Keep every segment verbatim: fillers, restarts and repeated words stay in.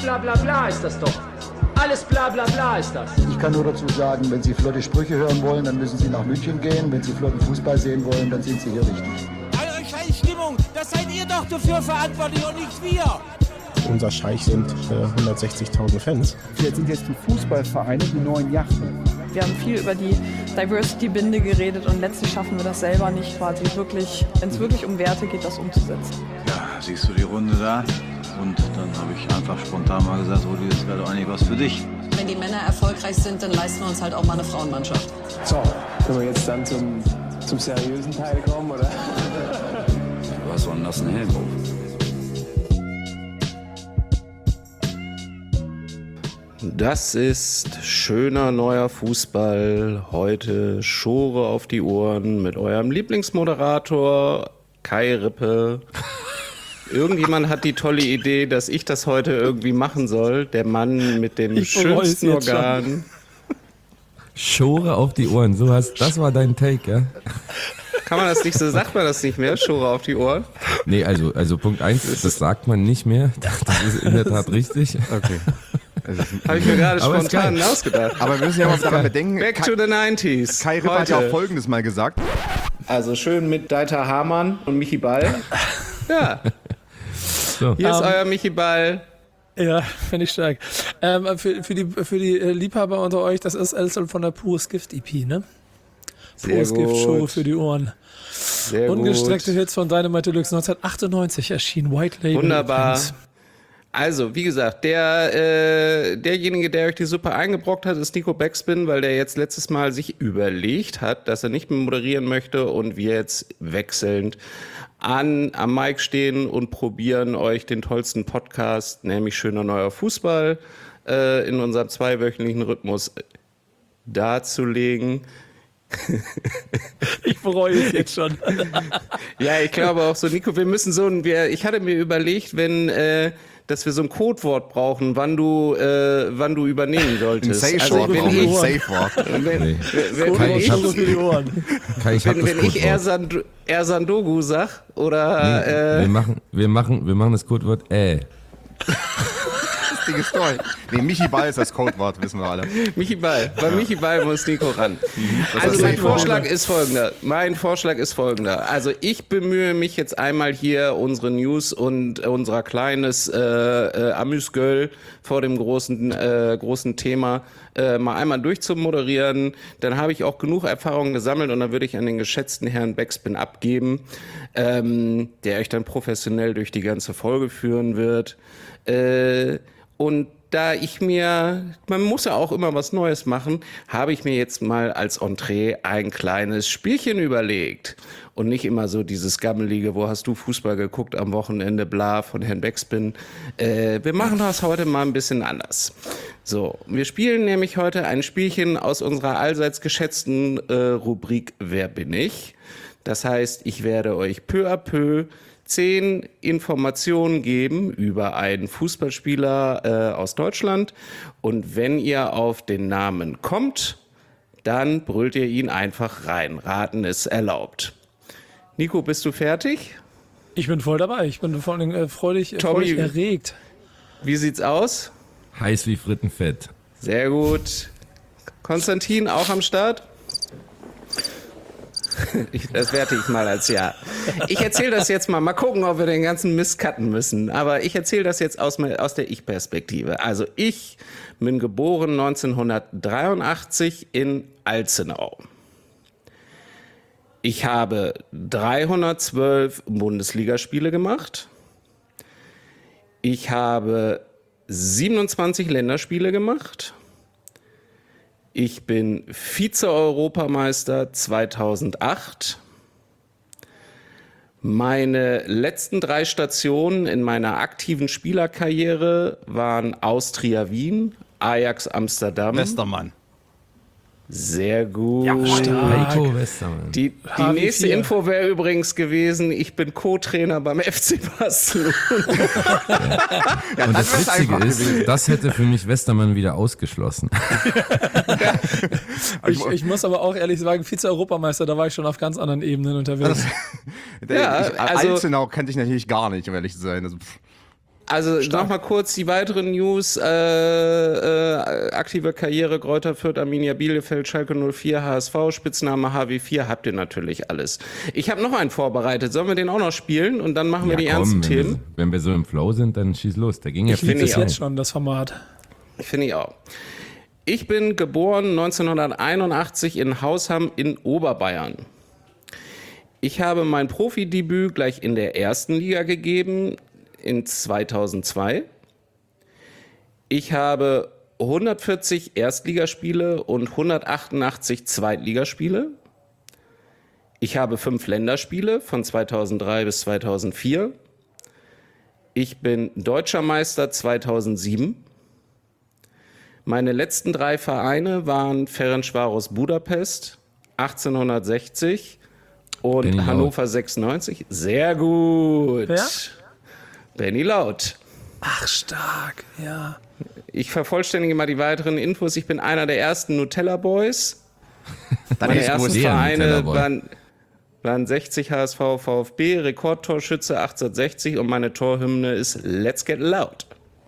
bla bla bla ist das doch. Alles bla bla bla ist das. Ich kann nur dazu sagen, wenn Sie flotte Sprüche hören wollen, dann müssen Sie nach München gehen. Wenn Sie flotten Fußball sehen wollen, dann sind Sie hier richtig. Eure Scheißstimmung, das seid ihr doch dafür verantwortlich und nicht wir. Unser Scheich sind äh, hundertsechzigtausend Fans. Wir sind jetzt die Fußballvereine, die neuen Yachten. Wir haben viel über die Diversity-Binde geredet und letztlich schaffen wir das selber nicht, quasi wirklich, wenn es wirklich um Werte geht, das umzusetzen. Ja, siehst du die Runde da? Und dann habe ich einfach spontan mal gesagt, Rudi, das wäre doch eigentlich was für dich. Wenn die Männer erfolgreich sind, dann leisten wir uns halt auch mal eine Frauenmannschaft. So, können wir jetzt dann zum, zum seriösen Teil kommen, oder? Du hast so einen nassen Helm auf. Das ist schöner neuer Fußball. Heute Schore auf die Ohren mit eurem Lieblingsmoderator Kai Rippe. Irgendjemand hat die tolle Idee, dass ich das heute irgendwie machen soll. Der Mann mit dem ich schönsten Organ. Schore auf die Ohren, so hast, das war dein Take, ja? Kann man das nicht so, sagt man das nicht mehr, Schore auf die Ohren? Nee, also, also Punkt eins, das sagt man nicht mehr. Das ist in der Tat richtig. Okay. Habe ich mir gerade spontan ausgedacht. Aber wir müssen ja mal daran bedenken, Back Kai, to the nineties. Kai Rippe hat ja auch Folgendes mal gesagt. Also schön mit Dieter Hamann und Michi Ball. Ja. So. Hier ist um, euer Michi Ball. Ja, finde ich stark. Ähm, für, für, die, für die Liebhaber unter euch, das ist also von der Pures Gift E P, ne? Pures Gift Show für die Ohren. Sehr Ungestreckte gut. Hits von Dynamite Deluxe neunzehnhundertachtundneunzig erschienen. White Label. Wunderbar. Also, wie gesagt, der, äh, derjenige, der euch die Suppe eingebrockt hat, ist Nico Backspin, weil der jetzt letztes Mal sich überlegt hat, dass er nicht mehr moderieren möchte und wir jetzt wechselnd an, am Mic stehen und probieren, euch den tollsten Podcast, nämlich Schöner Neuer Fußball, äh, in unserem zweiwöchentlichen Rhythmus darzulegen. Ich bereue es jetzt schon. Ja, ich glaube auch so, Nico, wir müssen so ein, wir, ich hatte mir überlegt, wenn, äh, dass wir so ein Codewort brauchen, wann du, äh, wann du übernehmen solltest. Ein Safe-Wort, also, wenn ich, Safe-Wort. Wenn, nee. wenn, Kai, ich, ich hab's, für die Ohren. Kai, ich wenn, wenn ich Ersand, Ersandogu sag, oder... Nee, äh, wir, machen, wir, machen, wir machen das Codewort äh. Lustige Story. Nee, Michi Ball ist das Codewort, wissen wir alle. Michi Ball. Bei ja. Michi Ball muss Nico ran. Mhm, also mein Vorschlag ist folgender. Mein Vorschlag ist folgender. Also ich bemühe mich jetzt einmal hier unsere News und äh, unser kleines äh, äh, Amüsgöl vor dem großen, äh, großen Thema äh, mal einmal durchzumoderieren. Dann habe ich auch genug Erfahrungen gesammelt und dann würde ich an den geschätzten Herrn Backspin abgeben, ähm, der euch dann professionell durch die ganze Folge führen wird. Äh, Und da ich mir, man muss ja auch immer was Neues machen, habe ich mir jetzt mal als Entree ein kleines Spielchen überlegt. Und nicht immer so dieses gammelige, wo hast du Fußball geguckt am Wochenende, bla, von Herrn Backspin. Äh, wir machen das heute mal ein bisschen anders. So, wir spielen nämlich heute ein Spielchen aus unserer allseits geschätzten äh, Rubrik Wer bin ich? Das heißt, ich werde euch peu à peu zehn Informationen geben über einen Fußballspieler äh, aus Deutschland. Und wenn ihr auf den Namen kommt, dann brüllt ihr ihn einfach rein. Raten ist erlaubt. Nico, bist du fertig? Ich bin voll dabei. Ich bin vor allem äh, freudig, Tommy, freudig erregt. Wie sieht's aus? Heiß wie Frittenfett. Sehr gut. Konstantin, auch am Start? Ich, das werte ich mal als Ja. Ich erzähle das jetzt mal. Mal gucken, ob wir den ganzen Mist cutten müssen. Aber ich erzähle das jetzt aus, aus der Ich-Perspektive. Also ich bin geboren neunzehnhundertdreiundachtzig in Alzenau. Ich habe dreihundertzwölf Bundesligaspiele gemacht. Ich habe siebenundzwanzig Länderspiele gemacht. Ich bin Vize-Europameister zweitausendacht. Meine letzten drei Stationen in meiner aktiven Spielerkarriere waren Austria Wien, Ajax Amsterdam. Westermann. Sehr gut. Ja, Heiko Westermann. Die, die nächste Info wäre übrigens gewesen, ich bin Co-Trainer beim F C Barcelona. Ja, und das, das Witzige ist, gewesen. Das hätte für mich Westermann wieder ausgeschlossen. ich, ich muss aber auch ehrlich sagen, Vize-Europameister, da war ich schon auf ganz anderen Ebenen unterwegs. Also, ja, ich, also, Alzenau kannte ich natürlich gar nicht, um ehrlich zu sein. Also, Also nochmal kurz die weiteren News. Äh, äh, aktive Karriere, Greuther Fürth, Arminia Bielefeld, Schalke null vier, H S V, Spitzname H W vier, habt ihr natürlich alles. Ich habe noch einen vorbereitet. Sollen wir den auch noch spielen? Und dann machen wir Ja, die komm, ernsten wenn Themen. Wir, wenn wir so im Flow sind, dann schieß los. Da ging ja Ich viel liebe zu das schnell. jetzt schon, das Format. Finde ich auch. Ich bin geboren neunzehnhunderteinundachtzig in Hausham in Oberbayern. Ich habe mein Profidebüt gleich in der ersten Liga gegeben, in zweitausendzwei. Ich habe hundertvierzig Erstligaspiele und hundertachtundachtzig Zweitligaspiele. Ich habe fünf Länderspiele von zweitausenddrei bis zweitausendvier. Ich bin Deutscher Meister zweitausendsieben. Meine letzten drei Vereine waren Ferencváros Budapest achtzehnhundertsechzig und Benny Hannover sechsundneunzig. Sehr gut. Wer? Benny Laut. Ach, stark, ja. Ich vervollständige mal die weiteren Infos. Ich bin einer der ersten Nutella Boys. Meine ist ersten gut. Vereine Nutella-Boy. waren, waren sechzig H S V, VfB, Rekordtorschütze achtzehnhundertsechzig und meine Torhymne ist Let's Get Loud.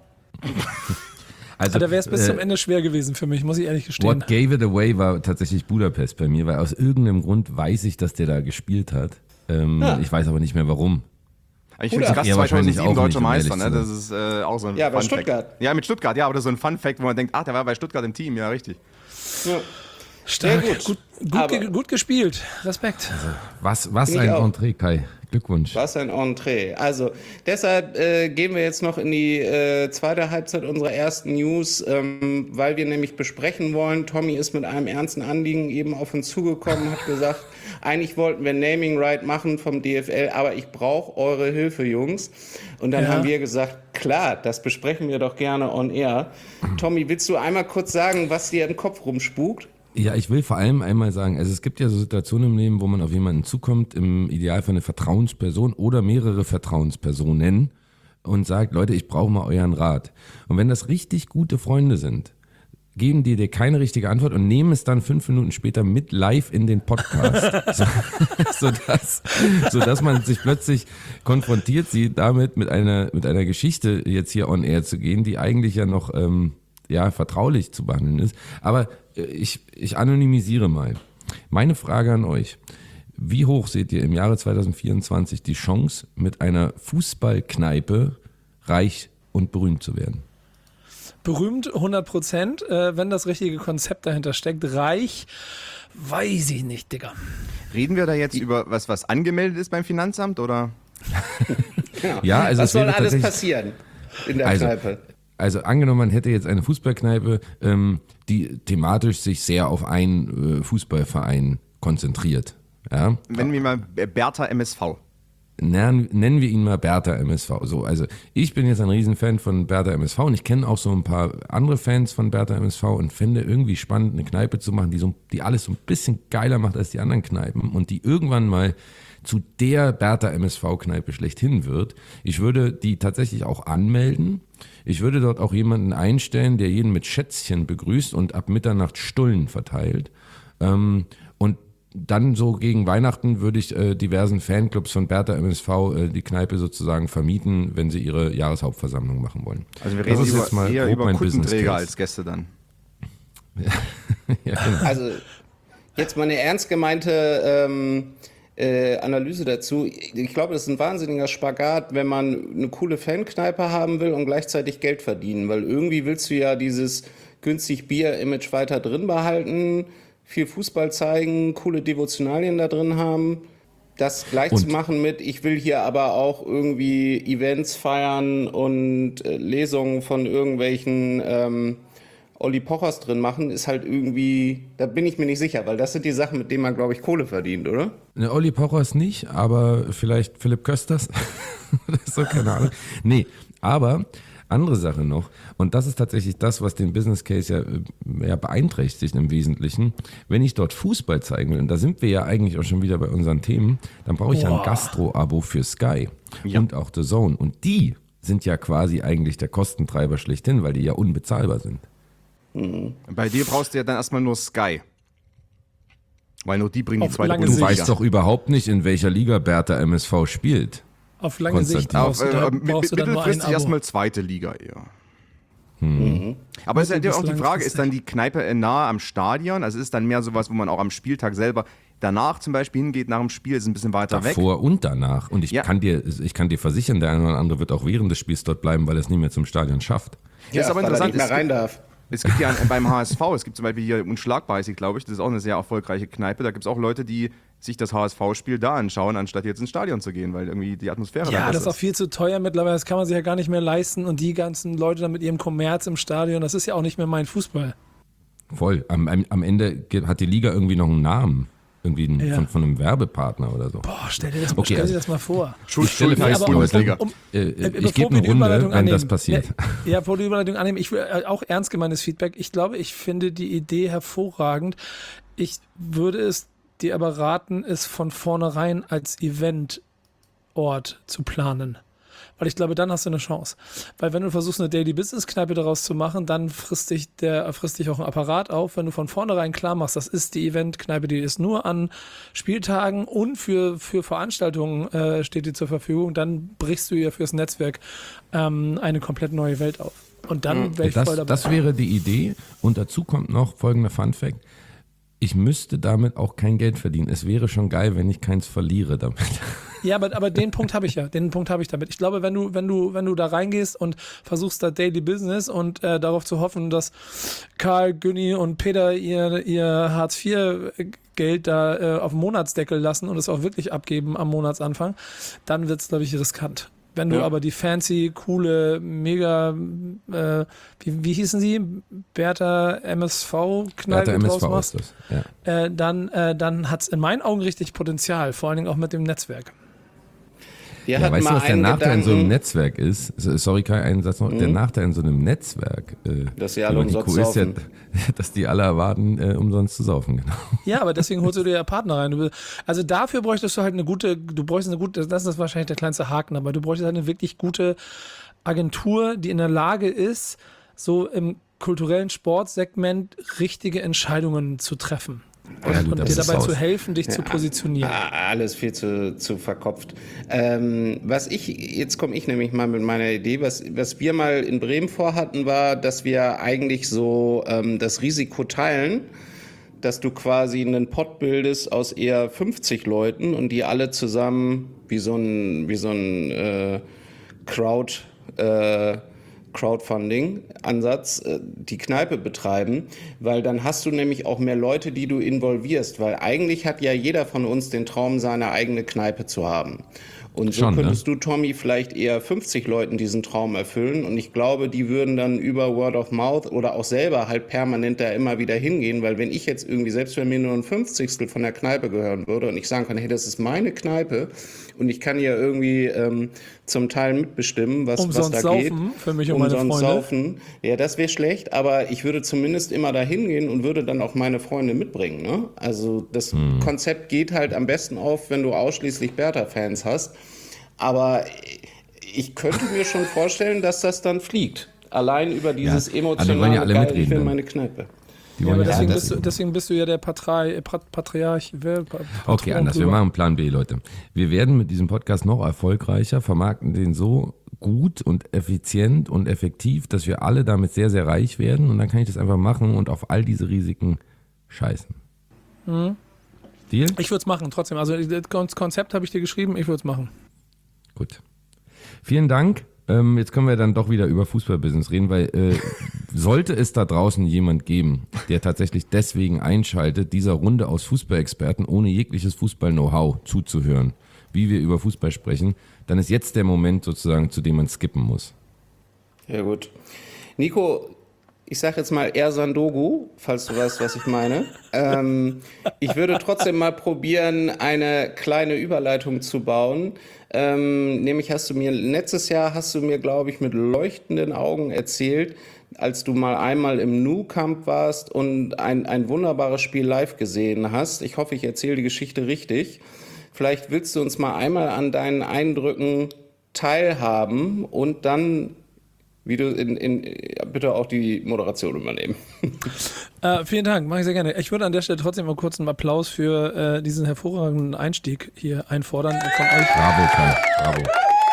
Also, Da wäre es bis äh, zum Ende schwer gewesen für mich, muss ich ehrlich gestehen. What gave it away war tatsächlich Budapest bei mir, weil aus irgendeinem Grund weiß ich, dass der da gespielt hat. Ähm, Ja. Ich weiß aber nicht mehr warum. Ich finde Oder? Gast Ja, wahrscheinlich auch zweitausendsieben nicht, deutscher um Meister, ehrlich ne? zu Das ist äh, auch so ein Ja, bei Fun Stuttgart. Fact. Ja, mit Stuttgart, ja, aber das ist so ein Fun Fact, wo man denkt, ach, der war bei Stuttgart im Team, ja, richtig. Ja. Stark, Sehr gut, gut. gut, Aber- ge gut gespielt. Respekt. Was, was Finde ich ein auch. Entree, Kai. Glückwunsch. Was ein Entree. Also deshalb äh, gehen wir jetzt noch in die äh, zweite Halbzeit unserer ersten News, ähm, weil wir nämlich besprechen wollen. Tommy ist mit einem ernsten Anliegen eben auf uns zugekommen, hat gesagt, eigentlich wollten wir Naming Right machen vom D F L, aber ich brauche eure Hilfe, Jungs. Und dann Ja. haben wir gesagt, klar, das besprechen wir doch gerne on air. Tommy, willst du einmal kurz sagen, was dir im Kopf rumspukt? Ja, ich will vor allem einmal sagen, also es gibt ja so Situationen im Leben, wo man auf jemanden zukommt, im Idealfall eine Vertrauensperson oder mehrere Vertrauenspersonen und sagt, Leute, ich brauche mal euren Rat. Und wenn das richtig gute Freunde sind, geben die dir keine richtige Antwort und nehmen es dann fünf Minuten später mit live in den Podcast, so, sodass, sodass man sich plötzlich konfrontiert sieht, damit mit einer, mit einer Geschichte jetzt hier on air zu gehen, die eigentlich ja noch ähm, ja, vertraulich zu behandeln ist. Aber ich, ich anonymisiere mal. Meine Frage an euch. Wie hoch seht ihr im Jahre zweitausendvierundzwanzig die Chance, mit einer Fußballkneipe reich und berühmt zu werden? Berühmt hundert Prozent, äh, wenn das richtige Konzept dahinter steckt. Reich, weiß ich nicht, Digga. Reden wir da jetzt über was, was angemeldet ist beim Finanzamt, oder? Ja, also was es soll wäre alles tatsächlich- passieren in der Also, Kneipe? Also angenommen, man hätte jetzt eine Fußballkneipe, ähm, die thematisch sich sehr auf einen äh, Fußballverein konzentriert. Ja? Nennen wir mal Bertha M S V. Nennen, nennen wir ihn mal Bertha M S V. So, also ich bin jetzt ein Riesenfan von Bertha M S V und ich kenne auch so ein paar andere Fans von Bertha M S V und fände irgendwie spannend, eine Kneipe zu machen, die, so, die alles so ein bisschen geiler macht als die anderen Kneipen und die irgendwann mal zu der Bertha M S V-Kneipe schlechthin wird. Ich würde die tatsächlich auch anmelden. Ich würde dort auch jemanden einstellen, der jeden mit Schätzchen begrüßt und ab Mitternacht Stullen verteilt. Ähm, und dann so gegen Weihnachten würde ich äh, diversen Fanclubs von Bertha M S V äh, die Kneipe sozusagen vermieten, wenn sie ihre Jahreshauptversammlung machen wollen. Also wir Das reden ist jetzt über, mal eher grob über mein Business Kuttenträger Case. als Gäste dann. Ja, genau. Also jetzt mal eine ernst gemeinte ähm, äh, Analyse dazu. Ich glaube, das ist ein wahnsinniger Spagat, wenn man eine coole Fankneipe haben will und gleichzeitig Geld verdienen, weil irgendwie willst du ja dieses günstig Bier-Image weiter drin behalten, viel Fußball zeigen, coole Devotionalien da drin haben. Das gleich Und- zu machen mit, ich will hier aber auch irgendwie Events feiern und äh, Lesungen von irgendwelchen ähm, Olli Pochers drin machen, ist halt irgendwie, da bin ich mir nicht sicher, weil das sind die Sachen, mit denen man, glaube ich, Kohle verdient, oder? Ne, Olli Pochers nicht, aber vielleicht Philipp Kösters. Oder so, keine Ahnung. Nee, aber andere Sache noch, und das ist tatsächlich das, was den Business Case ja, äh, ja beeinträchtigt im Wesentlichen. Wenn ich dort Fußball zeigen will, und da sind wir ja eigentlich auch schon wieder bei unseren Themen, dann brauche ich ja ein Gastro-Abo für Sky Ja. und auch The Zone. Und die sind ja quasi eigentlich der Kostentreiber schlechthin, weil die ja unbezahlbar sind. Bei dir brauchst du ja dann erstmal nur Sky. Weil nur die bringen die Auf zweite lange Du Sicher. weißt doch überhaupt nicht, in welcher Liga Bertha M S V spielt. Auf lange Sicht Auf, brauchst du, da, äh, brauchst du dann nur ein mittelfristig Abo. erstmal zweite Liga eher. Mhm. Aber es ist ja auch die Langfristig. Frage, ist dann die Kneipe nahe am Stadion? Also ist es dann mehr sowas, wo man auch am Spieltag selber danach zum Beispiel hingeht, nach dem Spiel, ist ein bisschen weiter weg? Davor und danach. Und ich, Ja. kann dir, ich kann dir versichern, der eine oder andere wird auch während des Spiels dort bleiben, weil er es nicht mehr zum Stadion schafft. Ja, ist aber weil er interessant. nicht mehr es rein gibt- darf. Es gibt ja an- beim H S V, es gibt zum Beispiel hier Unschlagbar, glaube ich, das ist auch eine sehr erfolgreiche Kneipe. Da gibt es auch Leute, die sich das H S V-Spiel da anschauen, anstatt jetzt ins Stadion zu gehen, weil irgendwie die Atmosphäre da Ja, besser das ist auch viel zu teuer mittlerweile. Das kann man sich ja gar nicht mehr leisten. Und die ganzen Leute da mit ihrem Kommerz im Stadion, das ist ja auch nicht mehr mein Fußball. Voll. Am, am, am Ende ge- hat die Liga irgendwie noch einen Namen. Irgendwie ein, Ja. von, von einem Werbepartner oder so. Boah, stell dir das, Okay, stell dir also- das mal vor. Schuld, Ich stelle Schuld heißt fest, aber um- Leute, um- äh, Äh, ich bevor gebe wir eine die Runde, Überleitung wenn annehmen. das passiert. Ja, ja, bevor die Überleitung annehmen, ich will äh, auch ernst gemeintes Feedback. Ich glaube, ich finde die Idee hervorragend. Ich würde es dir aber raten, es von vornherein als Eventort zu planen. Weil ich glaube, dann hast du eine Chance. Weil wenn du versuchst, eine Daily Business Kneipe daraus zu machen, dann frisst dich, der, frisst dich auch ein Apparat auf. Wenn du von vornherein klar machst, das ist die Event-Kneipe, die ist nur an Spieltagen und für, für Veranstaltungen äh, steht dir zur Verfügung, dann brichst du ja fürs Netzwerk ähm, eine komplett neue Welt auf. Und dann wäre ich voll Das, dabei. das wäre die Idee. Und dazu kommt noch folgender Funfact. Ich müsste damit auch kein Geld verdienen. Es wäre schon geil, wenn ich keins verliere damit. Ja, aber, aber den Punkt habe ich ja. Den Punkt habe ich damit. Ich glaube, wenn du, wenn du, wenn du da reingehst und versuchst da Daily Business und äh, darauf zu hoffen, dass Karl, Günni und Peter ihr, ihr Hartz vier Geld da äh, auf den Monatsdeckel lassen und es auch wirklich abgeben am Monatsanfang, dann wird es, glaube ich, riskant. Wenn du Ja. aber die fancy, coole, mega, äh, wie, wie hießen sie? Bertha M S V-Kneipe Bertha M S draus V machst, ist das. Ja. äh, dann, äh, dann hat es in meinen Augen richtig Potenzial, vor allen Dingen auch mit dem Netzwerk. Wir Ja, hatten weißt du, mal was der einen Nachteil in so einem Gedanken, Netzwerk ist? Sorry, Kai, einen Satz noch. Der Nachteil in so einem Netzwerk, äh, Dass sie alle über die umsonst Kuh ist ja, saufen. dass die alle erwarten, äh, umsonst zu saufen, genau. Ja, aber deswegen holst du dir ja Partner rein. Du will- Also dafür bräuchtest du halt eine gute, du bräuchtest eine gute, das ist wahrscheinlich der kleinste Haken, aber du bräuchtest halt eine wirklich gute Agentur, die in der Lage ist, so im kulturellen Sportsegment richtige Entscheidungen zu treffen. Ja, gut, und das dir ist dabei raus. zu helfen, dich zu positionieren. Ah, alles viel zu, zu verkopft. Ähm, was ich, jetzt komme ich nämlich mal mit meiner Idee, was, was wir mal in Bremen vorhatten, war, dass wir eigentlich so ähm, das Risiko teilen, dass du quasi einen Pot bildest aus eher fünfzig Leuten und die alle zusammen wie so ein, wie so ein äh, Crowd, äh, Crowdfunding-Ansatz äh, die Kneipe betreiben, weil dann hast du nämlich auch mehr Leute, die du involvierst, weil eigentlich hat ja jeder von uns den Traum, seine eigene Kneipe zu haben. Und so Schon, könntest ne? du, Tommy, vielleicht eher fünfzig Leuten diesen Traum erfüllen. Und ich glaube, die würden dann über Word of Mouth oder auch selber halt permanent da immer wieder hingehen. Weil wenn ich jetzt irgendwie, selbst wenn mir nur ein Fünfzigstel von der Kneipe gehören würde und ich sagen kann, hey, das ist meine Kneipe und ich kann ja irgendwie ähm, zum Teil mitbestimmen, was, Umsonst was da geht. saufen für mich und meine Umsonst Freunde. saufen. Ja, das wäre schlecht, aber ich würde zumindest immer da hingehen und würde dann auch meine Freunde mitbringen. Ne? Also das Konzept geht halt am besten auf, wenn du ausschließlich Bertha-Fans hast. Aber ich könnte mir schon vorstellen, dass das dann fliegt. Allein über dieses Ja, emotionale, alle wollen ja alle geil, mitreden ich will dann. meine Kneipe. Die Ja, wollen aber ja deswegen alles bist, du, sehen. deswegen bist du ja der Patri, Pat, Patriarch. Wer, Pa- Patron Okay, anders. Wir drüber. machen Plan B, Leute. Wir werden mit diesem Podcast noch erfolgreicher, vermarkten den so gut und effizient und effektiv, dass wir alle damit sehr, sehr reich werden. Und dann kann ich das einfach machen und auf all diese Risiken scheißen. Mhm. Deal? Ich würde es machen, trotzdem. Also das Konzept habe ich dir geschrieben, ich würde es machen. Gut. Vielen Dank. Ähm, jetzt können wir dann doch wieder über Fußballbusiness reden, weil äh, sollte es da draußen jemand geben, der tatsächlich deswegen einschaltet, dieser Runde aus Fußballexperten ohne jegliches Fußball-Know-how zuzuhören, wie wir über Fußball sprechen, dann ist jetzt der Moment sozusagen, zu dem man skippen muss. Ja gut. Nico, ich sage jetzt mal eher Sandogu, falls du weißt, was ich meine. Ähm, ich würde trotzdem mal probieren, eine kleine Überleitung zu bauen. Ähm, nämlich hast du mir, letztes Jahr hast du mir, glaube ich, mit leuchtenden Augen erzählt, als du mal einmal im Nou Camp warst und ein, ein wunderbares Spiel live gesehen hast. Ich hoffe, ich erzähle die Geschichte richtig. Vielleicht willst du uns mal einmal an deinen Eindrücken teilhaben und dann, wie du in, in, bitte auch die Moderation übernehmen. Äh, vielen Dank, mache ich sehr gerne. Ich würde an der Stelle trotzdem mal kurz einen Applaus für äh, diesen hervorragenden Einstieg hier einfordern von euch. Bravo, Kai. Bravo.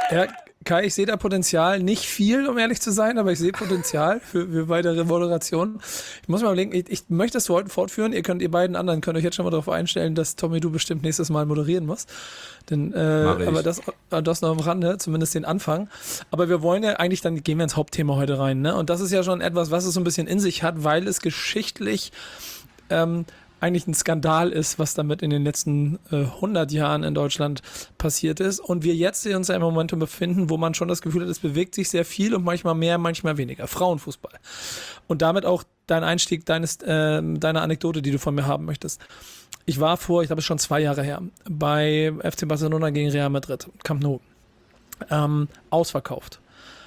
Ja, Kai, ich sehe da Potenzial, nicht viel, um ehrlich zu sein, aber ich sehe Potenzial für, für weitere Moderationen. Ich muss mal überlegen, ich, ich möchte das heute fortführen. Ihr könnt, ihr beiden anderen könnt euch jetzt schon mal darauf einstellen, dass Tommy, du bestimmt nächstes Mal moderieren musst. Denn, äh, aber das, das noch am Rande, zumindest den Anfang. Aber wir wollen ja eigentlich, dann gehen wir ins Hauptthema heute rein, ne? Und das ist ja schon etwas, was es so ein bisschen in sich hat, weil es geschichtlich ähm, eigentlich ein Skandal ist, was damit in den letzten äh, hundert Jahren in Deutschland passiert ist. Und wir jetzt uns ja im Momentum befinden, wo man schon das Gefühl hat, es bewegt sich sehr viel und manchmal mehr, manchmal weniger. Frauenfußball. Und damit auch dein Einstieg, deines, äh, deiner Anekdote, die du von mir haben möchtest. Ich war vor, ich glaube, es ist schon zwei Jahre her, bei F C Barcelona gegen Real Madrid, Camp Nou, ähm, ausverkauft.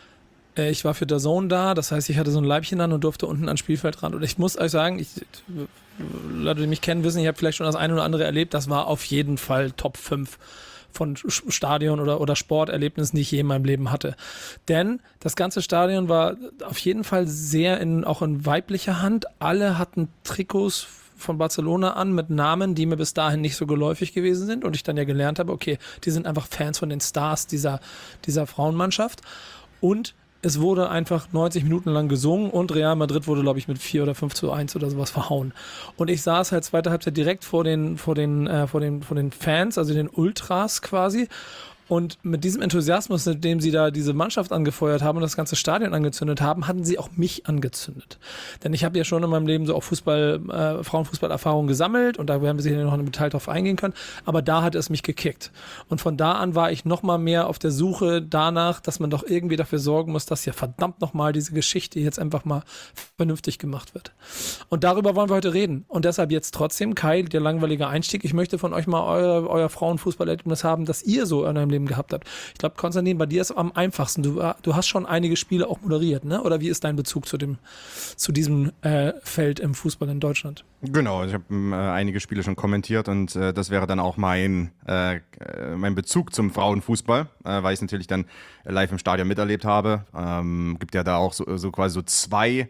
Ich war für D A Z N da, das heißt, ich hatte so ein Leibchen an und durfte unten ans Spielfeld ran. Und ich muss euch sagen, ich, Leute, die mich kennen, wissen, ich habe vielleicht schon das eine oder andere erlebt. Das war auf jeden Fall Top fünf von Stadion oder, oder Sporterlebnissen, die ich je in meinem Leben hatte. Denn das ganze Stadion war auf jeden Fall sehr in, auch in weiblicher Hand. Alle hatten Trikots von Barcelona an mit Namen, die mir bis dahin nicht so geläufig gewesen sind. Und ich dann ja gelernt habe, okay, die sind einfach Fans von den Stars dieser, dieser Frauenmannschaft. Und es wurde einfach neunzig Minuten lang gesungen und Real Madrid wurde, glaube ich, mit vier oder fünf zu eins oder sowas verhauen. Und ich saß halt zweite Halbzeit direkt vor den, vor den, äh, vor den, vor den Fans, also den Ultras quasi. Und mit diesem Enthusiasmus, mit dem sie da diese Mannschaft angefeuert haben und das ganze Stadion angezündet haben, hatten sie auch mich angezündet. Denn ich habe ja schon in meinem Leben so auch Fußball, äh, Frauenfußballerfahrung gesammelt und da werden wir sicher noch in einem Detail drauf eingehen können. Aber da hat es mich gekickt. Und von da an war ich noch mal mehr auf der Suche danach, dass man doch irgendwie dafür sorgen muss, dass ja verdammt noch mal diese Geschichte jetzt einfach mal vernünftig gemacht wird. Und darüber wollen wir heute reden. Und deshalb jetzt trotzdem, Kai, der langweilige Einstieg. Ich möchte von euch mal euer, euer Frauenfußballerlebnis haben, das ihr so in eurem Leben gehabt habt. Ich glaube, Konstantin, bei dir ist es am einfachsten. Du, du hast schon einige Spiele auch moderiert, ne? Oder wie ist dein Bezug zu dem, zu diesem äh, Feld im Fußball in Deutschland? Genau, ich habe äh, einige Spiele schon kommentiert und äh, das wäre dann auch mein, äh, mein Bezug zum Frauenfußball, äh, weil ich es natürlich dann live im Stadion miterlebt habe. Ähm, gibt ja da auch so, so quasi so zwei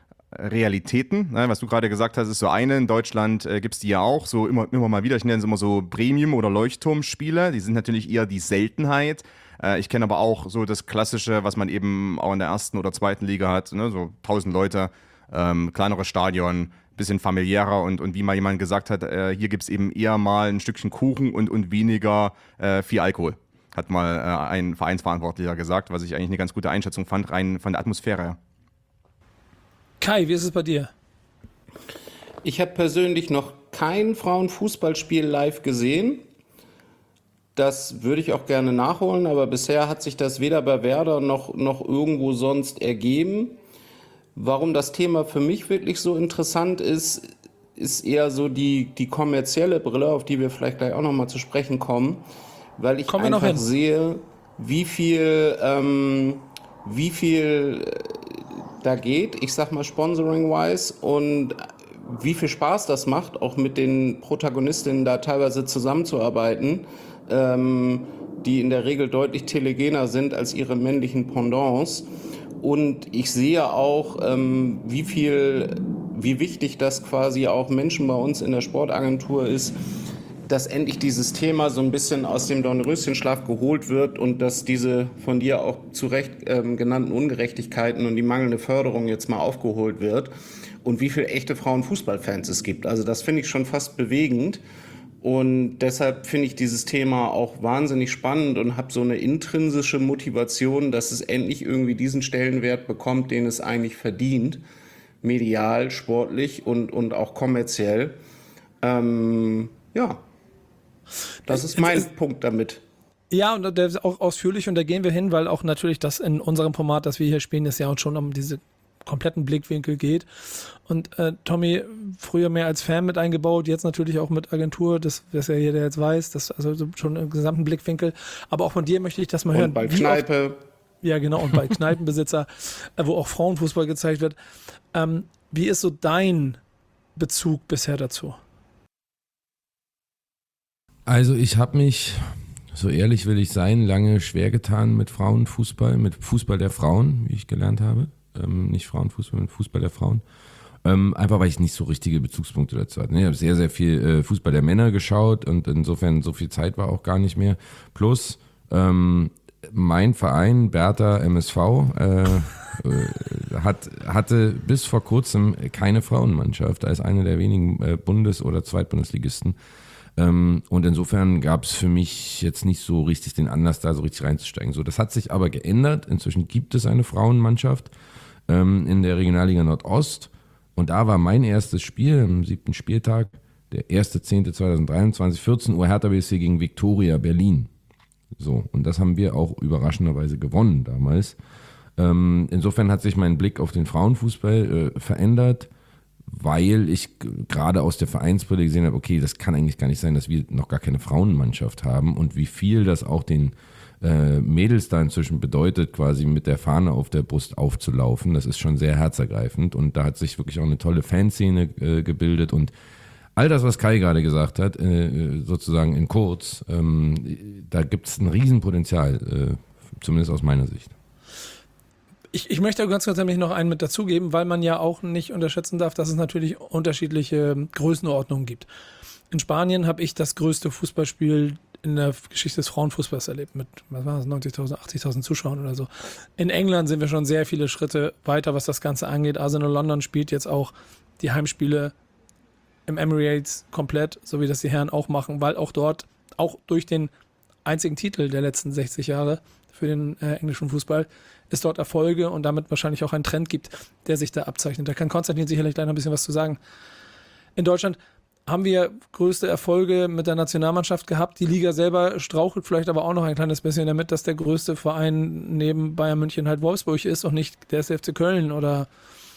Realitäten, ne? Was du gerade gesagt hast, ist so eine, in Deutschland äh, gibt es die ja auch, so immer, immer mal wieder, ich nenne es immer so Premium- oder Leuchtturmspiele, die sind natürlich eher die Seltenheit. Äh, ich kenne aber auch so das Klassische, was man eben auch in der ersten oder zweiten Liga hat, ne? So tausend Leute, ähm, kleineres Stadion, bisschen familiärer und, und wie mal jemand gesagt hat, äh, hier gibt es eben eher mal ein Stückchen Kuchen und, und weniger äh, viel Alkohol. Hat mal äh, ein Vereinsverantwortlicher gesagt, was ich eigentlich eine ganz gute Einschätzung fand, rein von der Atmosphäre her. Kai, wie ist es bei dir? Ich habe persönlich noch kein Frauenfußballspiel live gesehen. Das würde ich auch gerne nachholen, aber bisher hat sich das weder bei Werder noch, noch irgendwo sonst ergeben. Warum das Thema für mich wirklich so interessant ist, ist eher so die, die kommerzielle Brille, auf die wir vielleicht gleich auch nochmal zu sprechen kommen, weil ich einfach sehe, wie viel, ähm, wie viel da geht, ich sag mal sponsoring-wise, und wie viel Spaß das macht, auch mit den Protagonistinnen da teilweise zusammenzuarbeiten, ähm, die in der Regel deutlich telegener sind als ihre männlichen Pendants. Und ich sehe auch, ähm, wie viel, wie wichtig das quasi auch Menschen bei uns in der Sportagentur ist, dass endlich dieses Thema so ein bisschen aus dem Dornröschenschlaf geholt wird und dass diese von dir auch zu Recht ähm, genannten Ungerechtigkeiten und die mangelnde Förderung jetzt mal aufgeholt wird und wie viele echte Frauenfußballfans es gibt. Also das finde ich schon fast bewegend und deshalb finde ich dieses Thema auch wahnsinnig spannend und habe so eine intrinsische Motivation, dass es endlich irgendwie diesen Stellenwert bekommt, den es eigentlich verdient, medial, sportlich und, und auch kommerziell. Ähm, ja. Das ist mein es, es, Punkt damit. Ja, und der ist auch ausführlich und da gehen wir hin, weil auch natürlich das in unserem Format, das wir hier spielen, ist ja auch schon um diese kompletten Blickwinkel geht. Und äh, Tommy, früher mehr als Fan mit eingebaut, jetzt natürlich auch mit Agentur, das ist ja jeder jetzt weiß, das also schon im gesamten Blickwinkel. Aber auch von dir möchte ich das mal und hören. Und bei Kneipe. Oft, ja, genau, und bei Kneipenbesitzer, wo auch Frauenfußball gezeigt wird. Ähm, wie ist so dein Bezug bisher dazu? Also ich habe mich, so ehrlich will ich sein, lange schwer getan mit Frauenfußball, mit Fußball der Frauen, wie ich gelernt habe. Ähm, nicht Frauenfußball, mit Fußball der Frauen. Ähm, einfach weil ich nicht so richtige Bezugspunkte dazu hatte. Ich habe sehr, sehr viel äh, Fußball der Männer geschaut und insofern so viel Zeit war auch gar nicht mehr. Plus, ähm, mein Verein, Bertha M S V, äh, hat, hatte bis vor kurzem keine Frauenmannschaft als eine der wenigen äh, Bundes- oder Zweitbundesligisten. Ähm, und insofern gab es für mich jetzt nicht so richtig den Anlass, da so richtig reinzusteigen. So, das hat sich aber geändert. Inzwischen gibt es eine Frauenmannschaft ähm, in der Regionalliga Nordost. Und da war mein erstes Spiel am siebten Spieltag, der erster zehnter zweitausenddreiundzwanzig, vierzehn Uhr, Hertha B S C gegen Viktoria Berlin. So, und das haben wir auch überraschenderweise gewonnen damals. Ähm, insofern hat sich mein Blick auf den Frauenfußball äh, verändert, weil ich g- gerade aus der Vereinsbrille gesehen habe, okay, das kann eigentlich gar nicht sein, dass wir noch gar keine Frauenmannschaft haben und wie viel das auch den äh, Mädels da inzwischen bedeutet, quasi mit der Fahne auf der Brust aufzulaufen. Das ist schon sehr herzergreifend und da hat sich wirklich auch eine tolle Fanszene äh, gebildet und all das, was Kai gerade gesagt hat, äh, sozusagen in kurz, ähm, da gibt es ein Riesenpotenzial, äh, zumindest aus meiner Sicht. Ich, ich möchte ganz kurz nämlich noch einen mit dazugeben, weil man ja auch nicht unterschätzen darf, dass es natürlich unterschiedliche Größenordnungen gibt. In Spanien habe ich das größte Fußballspiel in der Geschichte des Frauenfußballs erlebt mit, was war das, neunzigtausend, achtzigtausend Zuschauern oder so. In England sind wir schon sehr viele Schritte weiter, was das Ganze angeht. Arsenal London spielt jetzt auch die Heimspiele im Emirates komplett, so wie das die Herren auch machen, weil auch dort, auch durch den einzigen Titel der letzten sechzig Jahre für den äh, englischen Fußball, es dort Erfolge und damit wahrscheinlich auch einen Trend gibt, der sich da abzeichnet. Da kann Konstantin sicherlich gleich noch ein bisschen was zu sagen. In Deutschland haben wir größte Erfolge mit der Nationalmannschaft gehabt. Die Liga selber strauchelt vielleicht aber auch noch ein kleines bisschen damit, dass der größte Verein neben Bayern München halt Wolfsburg ist und nicht der erste F C Köln oder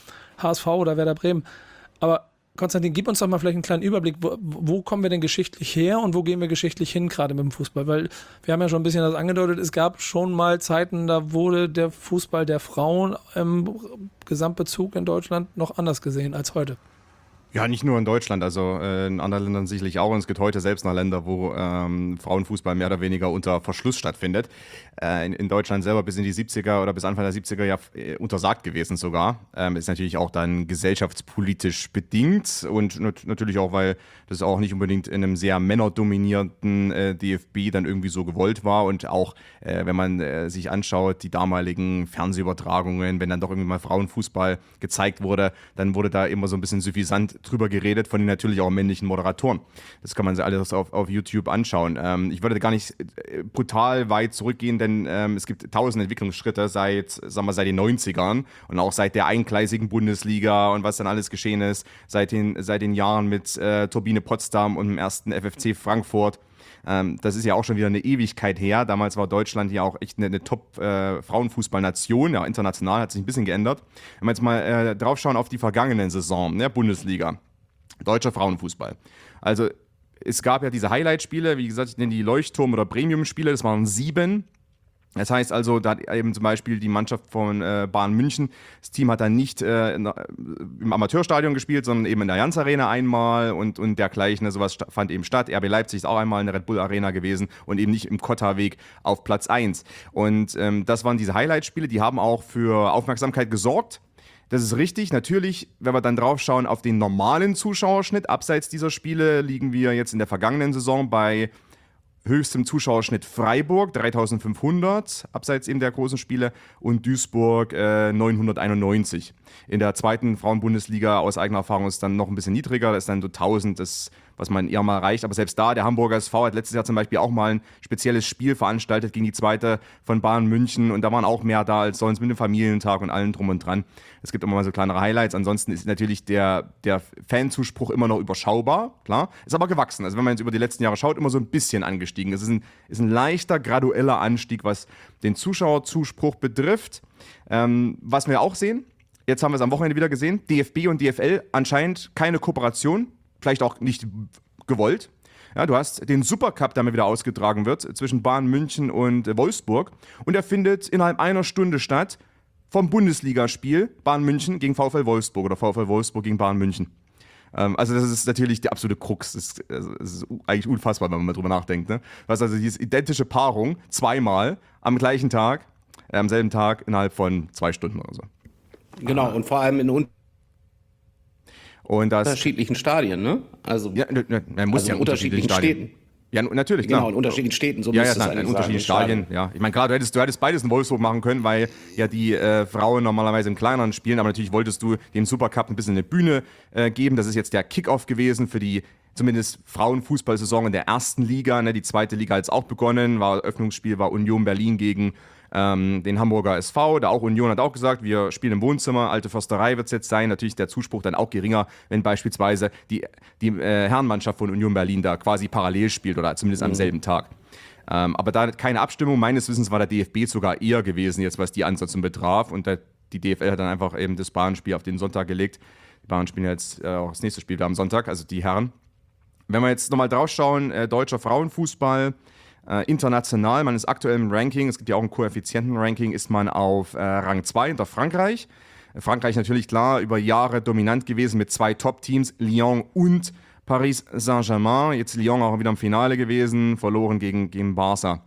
H S V oder Werder Bremen. Aber Konstantin, gib uns doch mal vielleicht einen kleinen Überblick, wo, wo kommen wir denn geschichtlich her und wo gehen wir geschichtlich hin, gerade mit dem Fußball? Weil wir haben ja schon ein bisschen das angedeutet, es gab schon mal Zeiten, da wurde der Fußball der Frauen im Gesamtbezug in Deutschland noch anders gesehen als heute. Ja, nicht nur in Deutschland, also äh, in anderen Ländern sicherlich auch. Und es gibt heute selbst noch Länder, wo ähm, Frauenfußball mehr oder weniger unter Verschluss stattfindet. Äh, in, in Deutschland selber bis in die siebziger oder bis Anfang der siebziger ja äh, untersagt gewesen sogar. Ähm, ist natürlich auch dann gesellschaftspolitisch bedingt und not- natürlich auch, weil das auch nicht unbedingt in einem sehr männerdominierten äh, D F B dann irgendwie so gewollt war. Und auch, äh, wenn man äh, sich anschaut, die damaligen Fernsehübertragungen, wenn dann doch irgendwie mal Frauenfußball gezeigt wurde, dann wurde da immer so ein bisschen suffisant drüber geredet von den natürlich auch männlichen Moderatoren. Das kann man sich alles auf, auf YouTube anschauen. Ähm, ich würde gar nicht äh, brutal weit zurückgehen, denn ähm, es gibt tausend Entwicklungsschritte seit, sagen wir, seit den neunzigern und auch seit der eingleisigen Bundesliga und was dann alles geschehen ist, seit den, seit den Jahren mit äh, Turbine Potsdam und dem ersten F F C Frankfurt. Ähm, das ist ja auch schon wieder eine Ewigkeit her. Damals war Deutschland ja auch echt eine, eine Top-Frauenfußballnation. Äh, ja, international hat sich ein bisschen geändert. Wenn wir jetzt mal äh, draufschauen auf die vergangenen Saison, ne, Bundesliga, deutscher Frauenfußball. Also es gab ja diese Highlight-Spiele, wie gesagt, ich nenne die Leuchtturm- oder Premium-Spiele, das waren sieben. Das heißt also, da hat eben zum Beispiel die Mannschaft von äh, Bayern München, das Team hat dann nicht äh, in, im Amateurstadion gespielt, sondern eben in der Allianz Arena einmal und, und dergleichen. Ne, sowas sta- fand eben statt. R B Leipzig ist auch einmal in der Red Bull Arena gewesen und eben nicht im Kotterweg auf Platz eins. Und ähm, das waren diese Highlight-Spiele, die haben auch für Aufmerksamkeit gesorgt. Das ist richtig. Natürlich, wenn wir dann drauf schauen auf den normalen Zuschauerschnitt, abseits dieser Spiele liegen wir jetzt in der vergangenen Saison bei höchstem Zuschauerschnitt Freiburg, dreitausendfünfhundert, abseits eben der großen Spiele, und Duisburg äh, neunhunderteinundneunzig. In der zweiten Frauenbundesliga aus eigener Erfahrung ist dann noch ein bisschen niedriger, das ist dann so tausend, das, was man eher mal erreicht. Aber selbst da, der Hamburger S V hat letztes Jahr zum Beispiel auch mal ein spezielles Spiel veranstaltet gegen die zweite von Bayern München und da waren auch mehr da als sonst mit dem Familientag und allem drum und dran. Es gibt immer mal so kleinere Highlights. Ansonsten ist natürlich der, der Fanzuspruch immer noch überschaubar, klar. Ist aber gewachsen. Also wenn man jetzt über die letzten Jahre schaut, immer so ein bisschen angestiegen. Es ist ein, ist ein leichter, gradueller Anstieg, was den Zuschauerzuspruch betrifft. Ähm, was wir auch sehen, jetzt haben wir es am Wochenende wieder gesehen, D F B und D F L anscheinend keine Kooperation, vielleicht auch nicht gewollt. Ja, du hast den Supercup, der mal wieder ausgetragen wird, zwischen Bayern München und Wolfsburg. Und er findet innerhalb einer Stunde statt vom Bundesligaspiel Bayern München gegen VfL Wolfsburg oder VfL Wolfsburg gegen Bayern München. Ähm, also das ist natürlich die absolute Krux. Das ist, das ist eigentlich unfassbar, wenn man mal drüber nachdenkt. Ne? Du hast also diese identische Paarung zweimal am gleichen Tag, äh, am selben Tag innerhalb von zwei Stunden oder so. Genau, und vor allem in un- und das unterschiedlichen Stadien, ne? Also, ja, man muss also ja in unterschiedlichen Stadien. Städten. Ja, natürlich, klar. Genau, in unterschiedlichen Städten, so ja, müsste ja, es nein, in eigentlich unterschiedlichen sagen. Stadien, ja. Ich meine, klar, du hättest, du hättest beides in Wolfsburg machen können, weil ja die äh, Frauen normalerweise im kleineren spielen, aber natürlich wolltest du dem Supercup ein bisschen eine Bühne äh, geben. Das ist jetzt der Kickoff gewesen für die zumindest Frauenfußballsaison in der ersten Liga. Ne? Die zweite Liga hat jetzt auch begonnen, war Eröffnungsspiel war Union Berlin gegen ähm, den Hamburger S V. Da auch Union hat auch gesagt, wir spielen im Wohnzimmer, alte Försterei wird es jetzt sein. Natürlich der Zuspruch dann auch geringer, wenn beispielsweise die, die äh, Herrenmannschaft von Union Berlin da quasi parallel spielt oder zumindest am selben Tag. Ähm, aber da keine Abstimmung. Meines Wissens war der D F B sogar eher gewesen, jetzt was die Ansetzung betraf. Und der, die D F L hat dann einfach eben das Bayern-Spiel auf den Sonntag gelegt. Die Bayern spielen jetzt äh, auch das nächste Spiel da am Sonntag, also die Herren. Wenn wir jetzt nochmal drauf schauen, äh, deutscher Frauenfußball, äh, international, man ist aktuell im Ranking, es gibt ja auch ein Koeffizienten-Ranking, ist man auf äh, Rang zwei hinter Frankreich. Äh, Frankreich natürlich klar über Jahre dominant gewesen mit zwei Top-Teams, Lyon und Paris Saint-Germain. Jetzt Lyon auch wieder im Finale gewesen, verloren gegen, gegen Barca.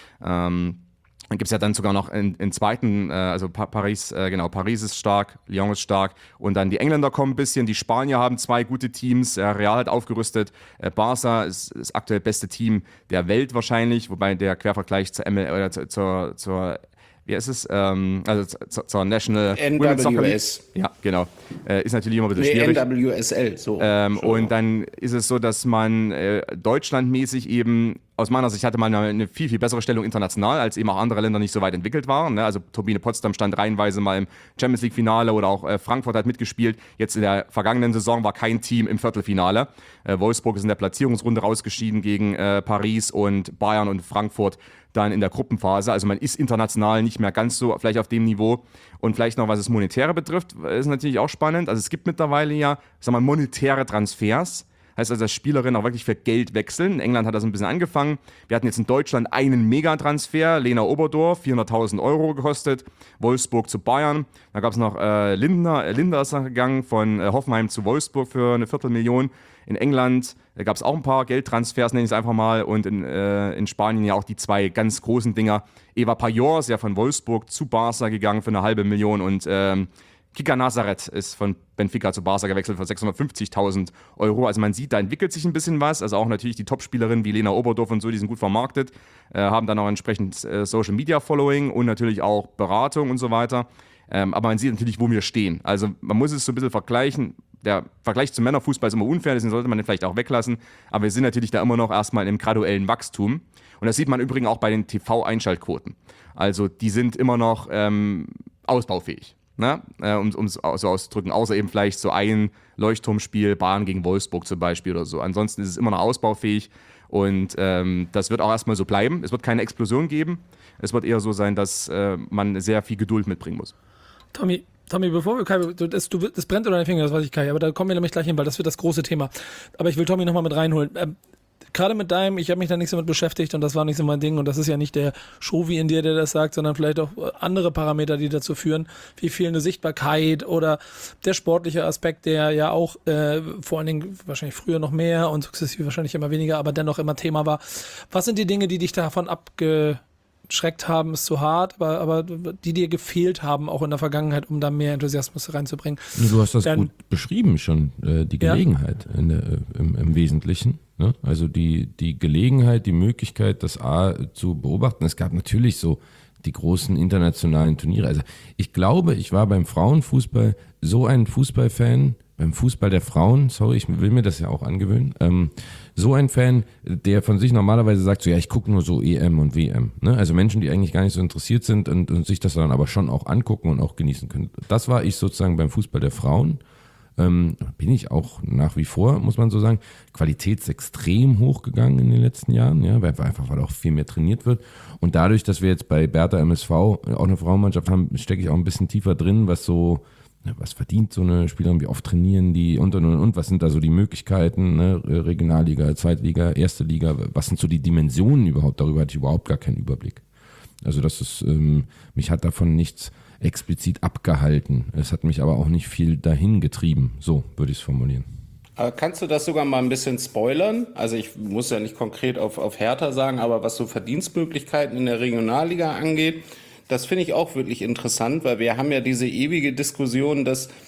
Ähm, Dann gibt es ja dann sogar noch einen, einen zweiten, äh, also pa- Paris, äh, genau, Paris ist stark, Lyon ist stark und dann die Engländer kommen ein bisschen, die Spanier haben zwei gute Teams, äh, Real hat aufgerüstet, äh, Barca ist das aktuell beste Team der Welt wahrscheinlich, wobei der Quervergleich zur, M L, oder zur, zur, zur wie heißt es, ähm, also zur, zur National N Women's Soccer W League. S. Ja, genau, äh, ist natürlich immer ein bisschen Nee, schwierig. N W S L, so. Ähm, so. Und dann ist es so, dass man äh, deutschlandmäßig eben, aus meiner Sicht hatte man eine, eine viel, viel bessere Stellung international, als eben auch andere Länder nicht so weit entwickelt waren. Ne? Also Turbine Potsdam stand reihenweise mal im Champions League Finale oder auch äh, Frankfurt hat mitgespielt. Jetzt in der vergangenen Saison war kein Team im Viertelfinale. Äh, Wolfsburg ist in der Platzierungsrunde rausgeschieden gegen äh, Paris und Bayern und Frankfurt dann in der Gruppenphase. Also man ist international nicht mehr ganz so vielleicht auf dem Niveau. Und vielleicht noch, was das Monetäre betrifft, ist natürlich auch spannend. Also es gibt mittlerweile ja, sagen wir mal, monetäre Transfers. Heißt also, dass Spielerinnen auch wirklich für Geld wechseln. In England hat das ein bisschen angefangen. Wir hatten jetzt in Deutschland einen Megatransfer. Lena Oberdorf, vierhunderttausend Euro gekostet. Wolfsburg zu Bayern. Da gab es noch äh, Lindner. Äh, Linder ist gegangen von äh, Hoffenheim zu Wolfsburg für eine Viertelmillion. In England äh, gab es auch ein paar Geldtransfers, nenne ich es einfach mal. Und in, äh, in Spanien ja auch die zwei ganz großen Dinger. Eva Pajor ist ja von Wolfsburg zu Barca gegangen für eine halbe Million. Und ähm, Kika Nazareth ist von Benfica zu Barca gewechselt für sechshundertfünfzigtausend Euro. Also man sieht, da entwickelt sich ein bisschen was. Also auch natürlich die Topspielerinnen wie Lena Oberdorf und so, die sind gut vermarktet, äh, haben dann auch entsprechend äh, Social Media Following und natürlich auch Beratung und so weiter. Ähm, aber man sieht natürlich, wo wir stehen. Also man muss es so ein bisschen vergleichen. Der Vergleich zum Männerfußball ist immer unfair, deswegen sollte man den vielleicht auch weglassen. Aber wir sind natürlich da immer noch erstmal im graduellen Wachstum. Und das sieht man übrigens auch bei den T V-Einschaltquoten. Also die sind immer noch ähm, ausbaufähig. Ne? Äh, um es so auszudrücken, außer eben vielleicht so ein Leuchtturmspiel, Bayern gegen Wolfsburg zum Beispiel oder so. Ansonsten ist es immer noch ausbaufähig und ähm, das wird auch erstmal so bleiben. Es wird keine Explosion geben. Es wird eher so sein, dass äh, man sehr viel Geduld mitbringen muss. Tommy, Tommy, bevor wir, Kai, du, das, du, das brennt unter deinen Fingern, das weiß ich, Kai, aber da kommen wir nämlich gleich hin, weil das wird das große Thema. Aber ich will Tommy nochmal mit reinholen. Ähm, Gerade mit deinem, ich habe mich da nicht so mit beschäftigt und das war nicht so mein Ding und das ist ja nicht der Shovi in dir, der das sagt, sondern vielleicht auch andere Parameter, die dazu führen, wie fehlende Sichtbarkeit oder der sportliche Aspekt, der ja auch äh, vor allen Dingen wahrscheinlich früher noch mehr und sukzessive wahrscheinlich immer weniger, aber dennoch immer Thema war. Was sind die Dinge, die dich davon abgeschreckt haben, ist zu hart, aber, aber die dir gefehlt haben, auch in der Vergangenheit, um da mehr Enthusiasmus reinzubringen? Du hast das Dann, gut beschrieben schon, äh, die Gelegenheit ja. in der, im, im Wesentlichen. Ne? Also die, die Gelegenheit, die Möglichkeit, das A zu beobachten. Es gab natürlich so die großen internationalen Turniere. Also ich glaube, ich war beim Frauenfußball so ein Fußballfan, beim Fußball der Frauen, sorry, ich will mir das ja auch angewöhnen, ähm, so ein Fan, der von sich normalerweise sagt, so ja, ich gucke nur so E M und W M. Ne? Also Menschen, die eigentlich gar nicht so interessiert sind und, und sich das dann aber schon auch angucken und auch genießen können. Das war ich sozusagen beim Fußball der Frauen. Ähm, bin ich auch nach wie vor, muss man so sagen. Qualität ist extrem hochgegangen in den letzten Jahren, ja, weil einfach weil auch viel mehr trainiert wird. Und dadurch, dass wir jetzt bei Bertha M S V auch eine Frauenmannschaft haben, stecke ich auch ein bisschen tiefer drin, was so, ne, was verdient so eine Spielerin, wie oft trainieren die und und und, und was sind da so die Möglichkeiten, ne? Regionalliga, Zweitliga, Erste Liga, was sind so die Dimensionen überhaupt, darüber hatte ich überhaupt gar keinen Überblick. Also das ist, ähm, mich hat davon nichts explizit abgehalten. Es hat mich aber auch nicht viel dahin getrieben. So würde ich es formulieren. Aber kannst du das sogar mal ein bisschen spoilern? Also ich muss ja nicht konkret auf, auf Hertha sagen, aber was so Verdienstmöglichkeiten in der Regionalliga angeht, das finde ich auch wirklich interessant, weil wir haben ja diese ewige Diskussion, dass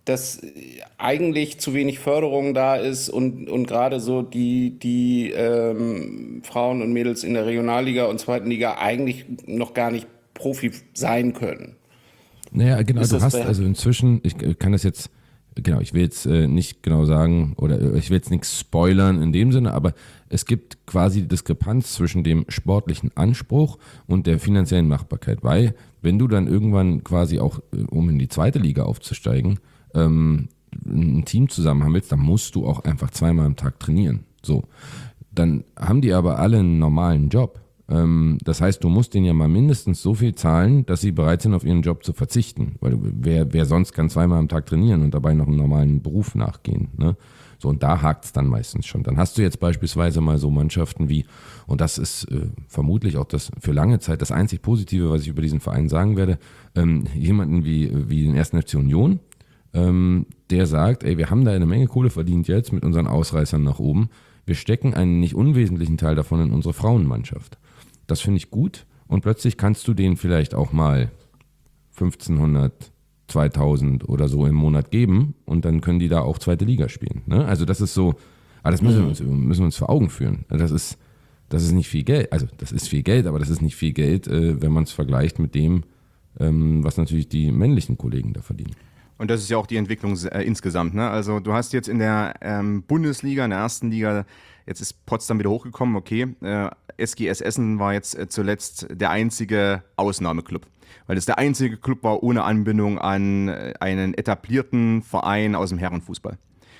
dass eigentlich zu wenig Förderung da ist und, und gerade so die, die ähm, Frauen und Mädels in der Regionalliga und zweiten Liga eigentlich noch gar nicht Profi sein können. Naja, genau, Ist du das hast bei- also inzwischen, ich kann das jetzt, genau, ich will jetzt äh, nicht genau sagen oder äh, ich will jetzt nichts spoilern in dem Sinne, aber es gibt quasi die Diskrepanz zwischen dem sportlichen Anspruch und der finanziellen Machbarkeit, weil wenn du dann irgendwann quasi auch, äh, um in die zweite Liga aufzusteigen, ähm, ein Team zusammen haben willst, dann musst du auch einfach zweimal am Tag trainieren. So, dann haben die aber alle einen normalen Job. Ähm, das heißt, du musst denen ja mal mindestens so viel zahlen, dass sie bereit sind, auf ihren Job zu verzichten. Weil du, wer, wer sonst kann zweimal am Tag trainieren und dabei noch einen normalen Beruf nachgehen. Ne? So, und da hakt es dann meistens schon. Dann hast du jetzt beispielsweise mal so Mannschaften wie, und das ist äh, vermutlich auch das für lange Zeit das einzig Positive, was ich über diesen Verein sagen werde, ähm, jemanden wie, wie den ersten F C Union, ähm, der sagt, ey, wir haben da eine Menge Kohle verdient jetzt mit unseren Ausreißern nach oben. Wir stecken einen nicht unwesentlichen Teil davon in unsere Frauenmannschaft. Das finde ich gut und plötzlich kannst du denen vielleicht auch mal fünfzehnhundert, zweitausend oder so im Monat geben und dann können die da auch zweite Liga spielen. Ne? Also das ist so, aber das müssen wir uns, müssen wir uns vor Augen führen. Das ist, das ist nicht viel Geld, also das ist viel Geld, aber das ist nicht viel Geld, äh, wenn man es vergleicht mit dem, ähm, was natürlich die männlichen Kollegen da verdienen. Und das ist ja auch die Entwicklung äh, insgesamt. Ne? Also du hast jetzt in der ähm, Bundesliga, in der ersten Liga, jetzt ist Potsdam wieder hochgekommen, okay. Äh, S G S Essen war jetzt äh, zuletzt der einzige Ausnahmeclub. Weil das der einzige Club war ohne Anbindung an äh, einen etablierten Verein aus dem Herrenfußball.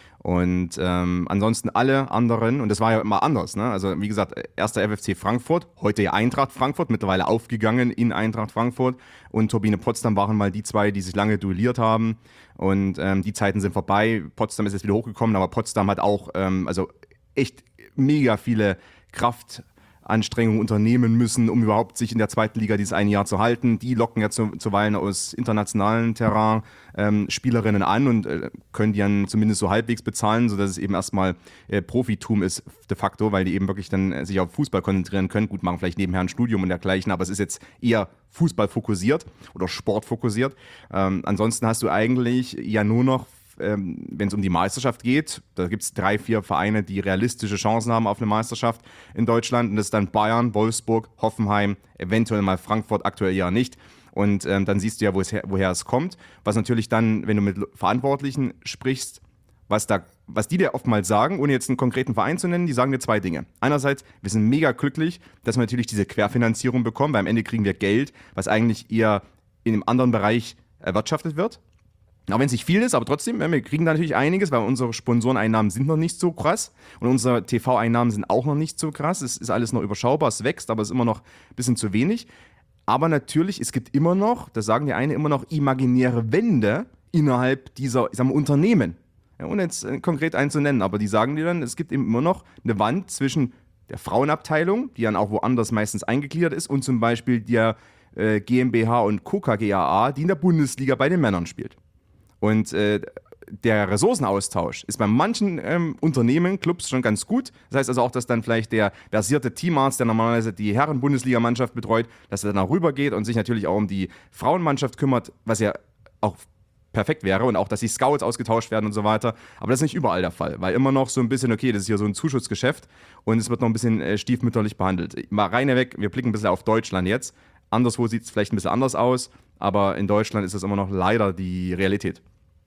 Und ähm, ansonsten alle anderen, und das war ja immer anders, ne? Also wie gesagt, erster F F C Frankfurt, heute ja Eintracht Frankfurt, mittlerweile aufgegangen in Eintracht Frankfurt, und Turbine Potsdam waren mal die zwei, die sich lange duelliert haben, und ähm, die Zeiten sind vorbei. Potsdam ist jetzt wieder hochgekommen, aber Potsdam hat auch ähm, also echt mega viele Kraftanstrengungen unternehmen müssen, um überhaupt sich in der zweiten Liga dieses eine Jahr zu halten. Die locken ja zu, zuweilen aus internationalen Terrain ähm, Spielerinnen an und äh, können die dann zumindest so halbwegs bezahlen, sodass es eben erstmal äh, Profitum ist de facto, weil die eben wirklich dann äh, sich auf Fußball konzentrieren können. Gut, machen vielleicht nebenher ein Studium und dergleichen, aber es ist jetzt eher Fußball fokussiert oder Sport fokussiert. Ähm, ansonsten hast du eigentlich ja nur noch, Ähm, wenn es um die Meisterschaft geht, da gibt es drei, vier Vereine, die realistische Chancen haben auf eine Meisterschaft in Deutschland. Und das ist dann Bayern, Wolfsburg, Hoffenheim, eventuell mal Frankfurt, aktuell ja nicht. Und ähm, dann siehst du ja, wo es her, woher es kommt. Was natürlich dann, wenn du mit Verantwortlichen sprichst, was, da, was die dir oftmals sagen, ohne jetzt einen konkreten Verein zu nennen, die sagen dir zwei Dinge. Einerseits, wir sind mega glücklich, dass wir natürlich diese Querfinanzierung bekommen, weil am Ende kriegen wir Geld, was eigentlich eher in einem anderen Bereich erwirtschaftet wird. Auch wenn es nicht viel ist, aber trotzdem, wir kriegen da natürlich einiges, weil unsere Sponsoreneinnahmen sind noch nicht so krass und unsere T V-Einnahmen sind auch noch nicht so krass. Es ist alles noch überschaubar, es wächst, aber es ist immer noch ein bisschen zu wenig. Aber natürlich, es gibt immer noch, das sagen die einen, immer noch imaginäre Wände innerhalb dieser, ich sag mal, Unternehmen. Ja, ohne jetzt äh, konkret einen zu nennen, aber die sagen dir dann, es gibt eben immer noch eine Wand zwischen der Frauenabteilung, die dann auch woanders meistens eingegliedert ist, und zum Beispiel der äh, GmbH und Co. K G a a, die in der Bundesliga bei den Männern spielt. Und äh, der Ressourcenaustausch ist bei manchen ähm, Unternehmen, Clubs schon ganz gut. Das heißt also auch, dass dann vielleicht der versierte Teamarzt, der normalerweise die Herren-Bundesliga-Mannschaft betreut, dass er dann auch rübergeht und sich natürlich auch um die Frauenmannschaft kümmert, was ja auch perfekt wäre, und auch, dass die Scouts ausgetauscht werden und so weiter. Aber das ist nicht überall der Fall, weil immer noch so ein bisschen, okay, das ist hier so ein Zuschussgeschäft und es wird noch ein bisschen äh, stiefmütterlich behandelt. Mal rein weg, wir blicken ein bisschen auf Deutschland jetzt. Anderswo sieht es vielleicht ein bisschen anders aus, aber in Deutschland ist das immer noch leider die Realität.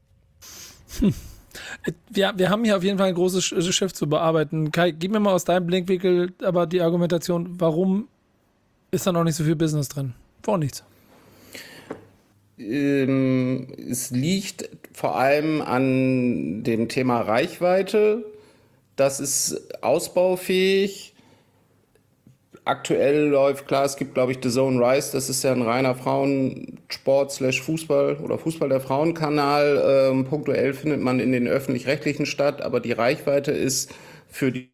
Hm. Wir, wir haben hier auf jeden Fall ein großes Schiff zu bearbeiten. Kai, gib mir mal aus deinem Blickwinkel aber die Argumentation, warum ist da noch nicht so viel Business drin? Vor nichts. Ähm, es liegt vor allem an dem Thema Reichweite. Das ist ausbaufähig. Aktuell läuft, klar, es gibt, glaube ich, The Zone Rise, das ist ja ein reiner Frauensport slash Fußball oder Fußball der Frauenkanal. Ähm, punktuell findet man in den Öffentlich-Rechtlichen statt, aber die Reichweite ist für die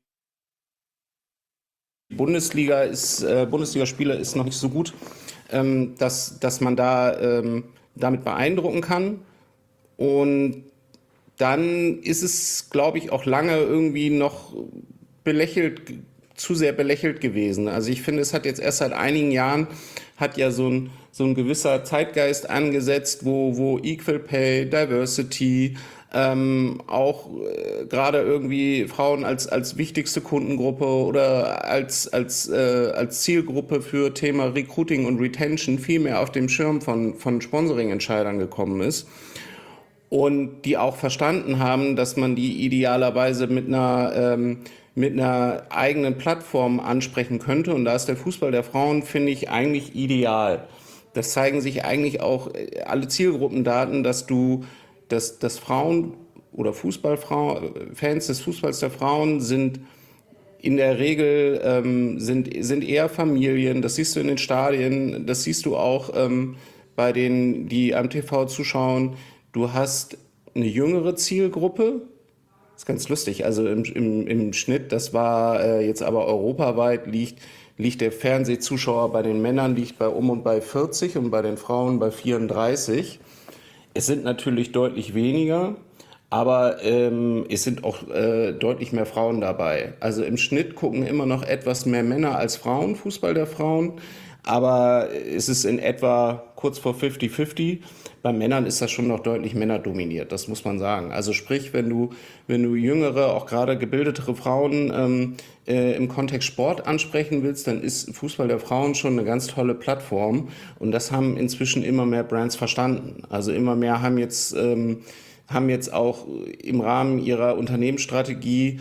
Bundesliga, ist, äh, Bundesligaspiele ist noch nicht so gut, ähm, dass, dass man da ähm, damit beeindrucken kann. Und dann ist es, glaube ich, auch lange irgendwie noch belächelt zu sehr belächelt gewesen. Also ich finde, es hat jetzt erst seit einigen Jahren, hat ja so ein, so ein gewisser Zeitgeist angesetzt, wo, wo Equal Pay, Diversity, ähm, auch äh, gerade irgendwie Frauen als, als wichtigste Kundengruppe oder als, als, äh, als Zielgruppe für Thema Recruiting und Retention viel mehr auf dem Schirm von, von Sponsoring-Entscheidern gekommen ist. Und die auch verstanden haben, dass man die idealerweise mit einer, ähm, mit einer eigenen Plattform ansprechen könnte. Und da ist der Fußball der Frauen, finde ich, eigentlich ideal. Das zeigen sich eigentlich auch alle Zielgruppendaten, dass du, dass, dass Frauen oder Fußballfrauen, Fans des Fußballs der Frauen sind in der Regel, ähm, sind, sind eher Familien. Das siehst du in den Stadien, das siehst du auch ähm, bei denen, die am T V zuschauen. Du hast eine jüngere Zielgruppe. Das ist ganz lustig. Also im, im, im Schnitt, das war äh, jetzt aber europaweit, liegt, liegt der Fernsehzuschauer bei den Männern liegt bei um und bei vierzig und bei den Frauen bei vierunddreißig. Es sind natürlich deutlich weniger, aber ähm, es sind auch äh, deutlich mehr Frauen dabei. Also im Schnitt gucken immer noch etwas mehr Männer als Frauen, Fußball der Frauen. Aber es ist in etwa kurz vor fünfzig fünfzig. Bei Männern ist das schon noch deutlich männerdominiert, das muss man sagen. Also sprich, wenn du, wenn du jüngere, auch gerade gebildetere Frauen ähm, äh, im Kontext Sport ansprechen willst, dann ist Fußball der Frauen schon eine ganz tolle Plattform. Und das haben inzwischen immer mehr Brands verstanden. Also immer mehr haben jetzt, ähm, haben jetzt auch im Rahmen ihrer Unternehmensstrategie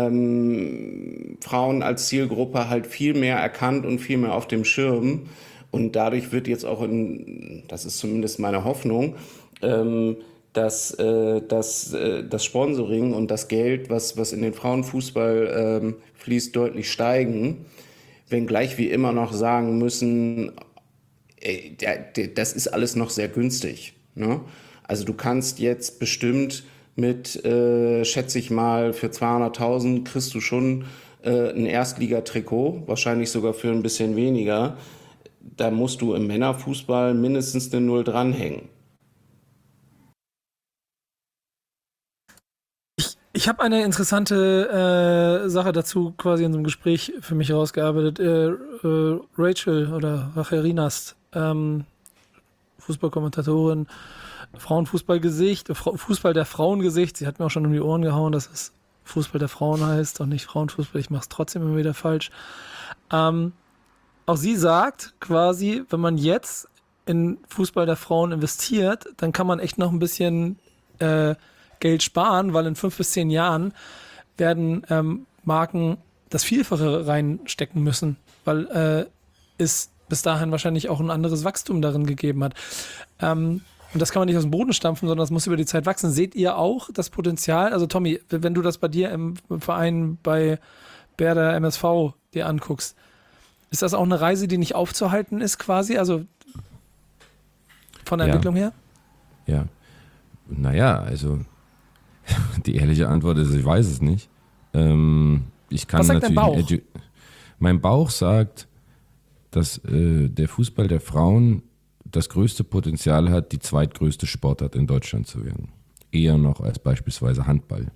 ähm, Frauen als Zielgruppe halt viel mehr erkannt und viel mehr auf dem Schirm. Und dadurch wird jetzt auch, in, das ist zumindest meine Hoffnung, ähm, dass, äh, dass äh, das Sponsoring und das Geld, was, was in den Frauenfußball ähm, fließt, deutlich steigen. Wenngleich wir immer noch sagen müssen, ey, der, der, das ist alles noch sehr günstig. Ne? Also du kannst jetzt bestimmt mit, äh, schätze ich mal, für zweihunderttausend kriegst du schon äh, ein Erstligatrikot, wahrscheinlich sogar für ein bisschen weniger. Da musst du im Männerfußball mindestens eine Null dranhängen. Ich, ich habe eine interessante äh, Sache dazu quasi in so einem Gespräch für mich herausgearbeitet. Äh, äh, Rachel oder Rachel Rinast, ähm, Fußballkommentatorin, Frauenfußballgesicht, Fußball der Frauengesicht. Sie hat mir auch schon um die Ohren gehauen, dass es Fußball der Frauen heißt und nicht Frauenfußball. Ich mache es trotzdem immer wieder falsch. Ähm, Auch sie sagt quasi, wenn man jetzt in Fußball der Frauen investiert, dann kann man echt noch ein bisschen äh, Geld sparen, weil in fünf bis zehn Jahren werden ähm, Marken das Vielfache reinstecken müssen, weil äh, es bis dahin wahrscheinlich auch ein anderes Wachstum darin gegeben hat. Ähm, und das kann man nicht aus dem Boden stampfen, sondern das muss über die Zeit wachsen. Seht ihr auch das Potenzial? Also Tommy, wenn du das bei dir im Verein bei Werder M S V dir anguckst, ist das auch eine Reise, die nicht aufzuhalten ist quasi, also von der ja. Entwicklung her? Ja, naja, also die ehrliche Antwort ist, ich weiß es nicht. Ähm, ich kann Was sagt natürlich dein Bauch? Edu- mein Bauch sagt, dass äh, der Fußball der Frauen das größte Potenzial hat, die zweitgrößte Sportart in Deutschland zu werden. Eher noch als beispielsweise Handball.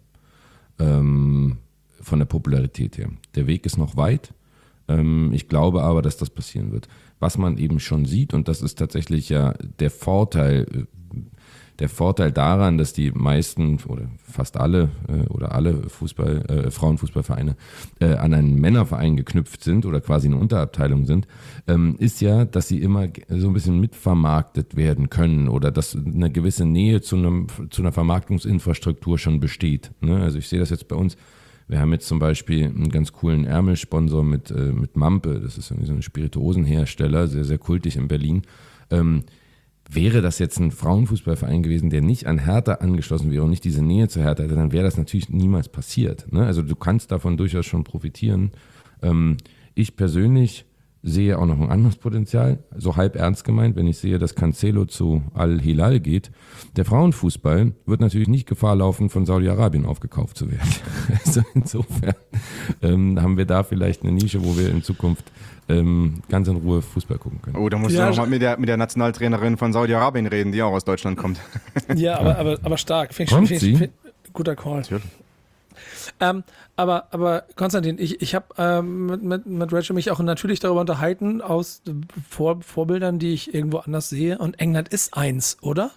Ähm, von der Popularität her. Der Weg ist noch weit. Ich glaube aber, dass das passieren wird. Was man eben schon sieht, und das ist tatsächlich ja der Vorteil, der Vorteil daran, dass die meisten oder fast alle oder alle Fußball, äh, Frauenfußballvereine äh, an einen Männerverein geknüpft sind oder quasi eine Unterabteilung sind, ähm, ist ja, dass sie immer so ein bisschen mitvermarktet werden können oder dass eine gewisse Nähe zu, einem, zu einer Vermarktungsinfrastruktur schon besteht. Ne? Also ich sehe das jetzt bei uns. Wir haben jetzt zum Beispiel einen ganz coolen Ärmelsponsor mit, äh, mit Mampe, das ist irgendwie so ein Spirituosenhersteller, sehr, sehr kultig in Berlin. Ähm, wäre das jetzt ein Frauenfußballverein gewesen, der nicht an Hertha angeschlossen wäre und nicht diese Nähe zu Hertha hätte, dann wäre das natürlich niemals passiert. Ne? Also du kannst davon durchaus schon profitieren. Ähm, ich persönlich sehe auch noch ein anderes Potenzial, so halb ernst gemeint, wenn ich sehe, dass Cancelo zu Al-Hilal geht. Der Frauenfußball wird natürlich nicht Gefahr laufen, von Saudi-Arabien aufgekauft zu werden. Also insofern ähm, haben wir da vielleicht eine Nische, wo wir in Zukunft ähm, ganz in Ruhe Fußball gucken können. Oh, da musst ja, du noch mal mit der, mit der Nationaltrainerin von Saudi-Arabien reden, die auch aus Deutschland kommt. Ja, aber, aber, aber stark. Find ich, Kommt find sie? ich, find, guter Call. Natürlich. Ähm, aber, aber Konstantin, ich, ich habe ähm, mit, mit, mit Rachel mich auch natürlich darüber unterhalten, aus Vor, Vorbildern, die ich irgendwo anders sehe. Und England ist eins, oder?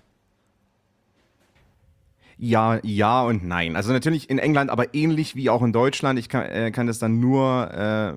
Ja, ja und nein. Also natürlich in England, aber ähnlich wie auch in Deutschland. Ich kann, äh, kann das dann nur, äh,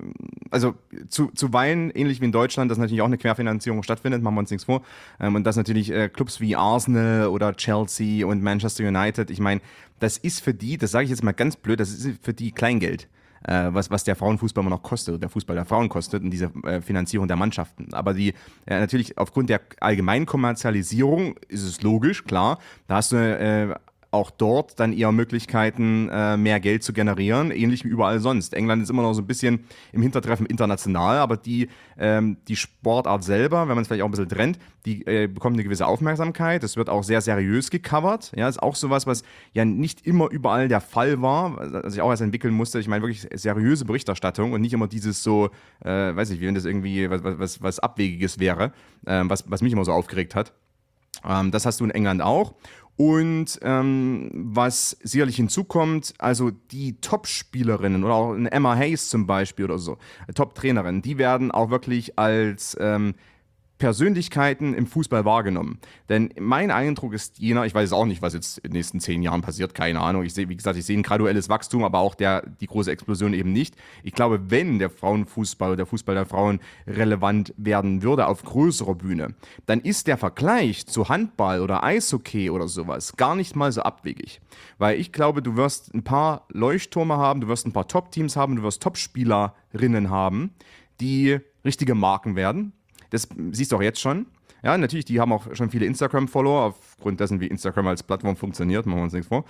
also zu, zuweilen ähnlich wie in Deutschland, dass natürlich auch eine Querfinanzierung stattfindet, machen wir uns nichts vor. Ähm, und dass natürlich äh, Clubs wie Arsenal oder Chelsea und Manchester United, ich meine, das ist für die, das sage ich jetzt mal ganz blöd, das ist für die Kleingeld. Äh, was, was der Frauenfußball immer noch kostet, der Fußball der Frauen kostet und diese äh, Finanzierung der Mannschaften. Aber die äh, natürlich aufgrund der allgemeinen Kommerzialisierung ist es logisch, klar, da hast du äh, auch dort dann eher Möglichkeiten, äh, mehr Geld zu generieren, ähnlich wie überall sonst. England ist immer noch so ein bisschen im Hintertreffen international, aber die, ähm, die Sportart selber, wenn man es vielleicht auch ein bisschen trennt, die äh, bekommt eine gewisse Aufmerksamkeit. Es wird auch sehr seriös gecovert. Ja, ist auch sowas, was ja nicht immer überall der Fall war, was ich auch erst entwickeln musste. Ich meine wirklich seriöse Berichterstattung und nicht immer dieses so, äh, weiß ich, wie wenn das irgendwie was, was, was Abwegiges wäre, äh, was, was mich immer so aufgeregt hat. Ähm, das hast du in England auch. Und ähm, was sicherlich hinzukommt, also die Top-Spielerinnen oder auch eine Emma Hayes zum Beispiel oder so, Top-Trainerin, die werden auch wirklich als ähm, Persönlichkeiten im Fußball wahrgenommen. Denn mein Eindruck ist jener, ich weiß auch nicht, was jetzt in den nächsten zehn Jahren passiert, keine Ahnung. Ich sehe, wie gesagt, ich sehe ein graduelles Wachstum, aber auch der, die große Explosion eben nicht. Ich glaube, wenn der Frauenfußball oder der Fußball der Frauen relevant werden würde auf größerer Bühne, dann ist der Vergleich zu Handball oder Eishockey oder sowas gar nicht mal so abwegig. Weil ich glaube, du wirst ein paar Leuchttürme haben, du wirst ein paar Top-Teams haben, du wirst Top-Spielerinnen haben, die richtige Marken werden. Das siehst du auch jetzt schon. Ja, natürlich, die haben auch schon viele Instagram-Follower, aufgrund dessen, wie Instagram als Plattform funktioniert, machen wir uns nichts vor.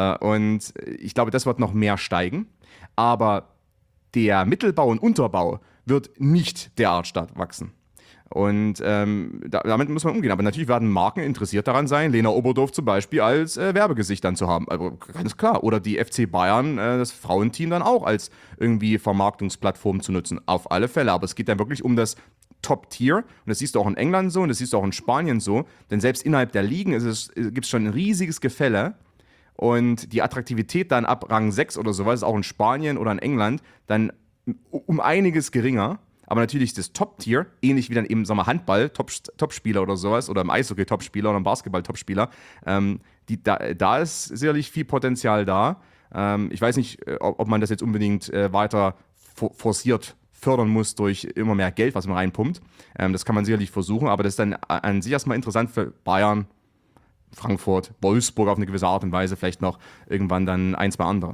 Und ich glaube, das wird noch mehr steigen. Aber der Mittelbau und Unterbau wird nicht derart stark wachsen. Und ähm, da, damit muss man umgehen. Aber natürlich werden Marken interessiert daran sein, Lena Oberdorf zum Beispiel als äh, Werbegesicht dann zu haben. Also ganz klar. Oder die F C Bayern, äh, das Frauenteam dann auch als irgendwie Vermarktungsplattform zu nutzen. Auf alle Fälle. Aber es geht dann wirklich um das Top-Tier. Und das siehst du auch in England so und das siehst du auch in Spanien so. Denn selbst innerhalb der Ligen gibt es schon ein riesiges Gefälle. Und die Attraktivität dann ab Rang sechs oder sowas, auch in Spanien oder in England, dann um einiges geringer. Aber natürlich das Top-Tier, ähnlich wie dann eben, sagen wir, Handball, Top, Top-Spieler oder sowas, oder im Eishockey Top-Spieler oder im Basketball Top-Spieler, ähm, die, da, da ist sicherlich viel Potenzial da. Ähm, ich weiß nicht, ob, ob man das jetzt unbedingt äh, weiter for- forciert fördern muss durch immer mehr Geld, was man reinpumpt. Ähm, das kann man sicherlich versuchen, aber das ist dann an sich erstmal interessant für Bayern, Frankfurt, Wolfsburg auf eine gewisse Art und Weise, vielleicht noch irgendwann dann ein, zwei andere.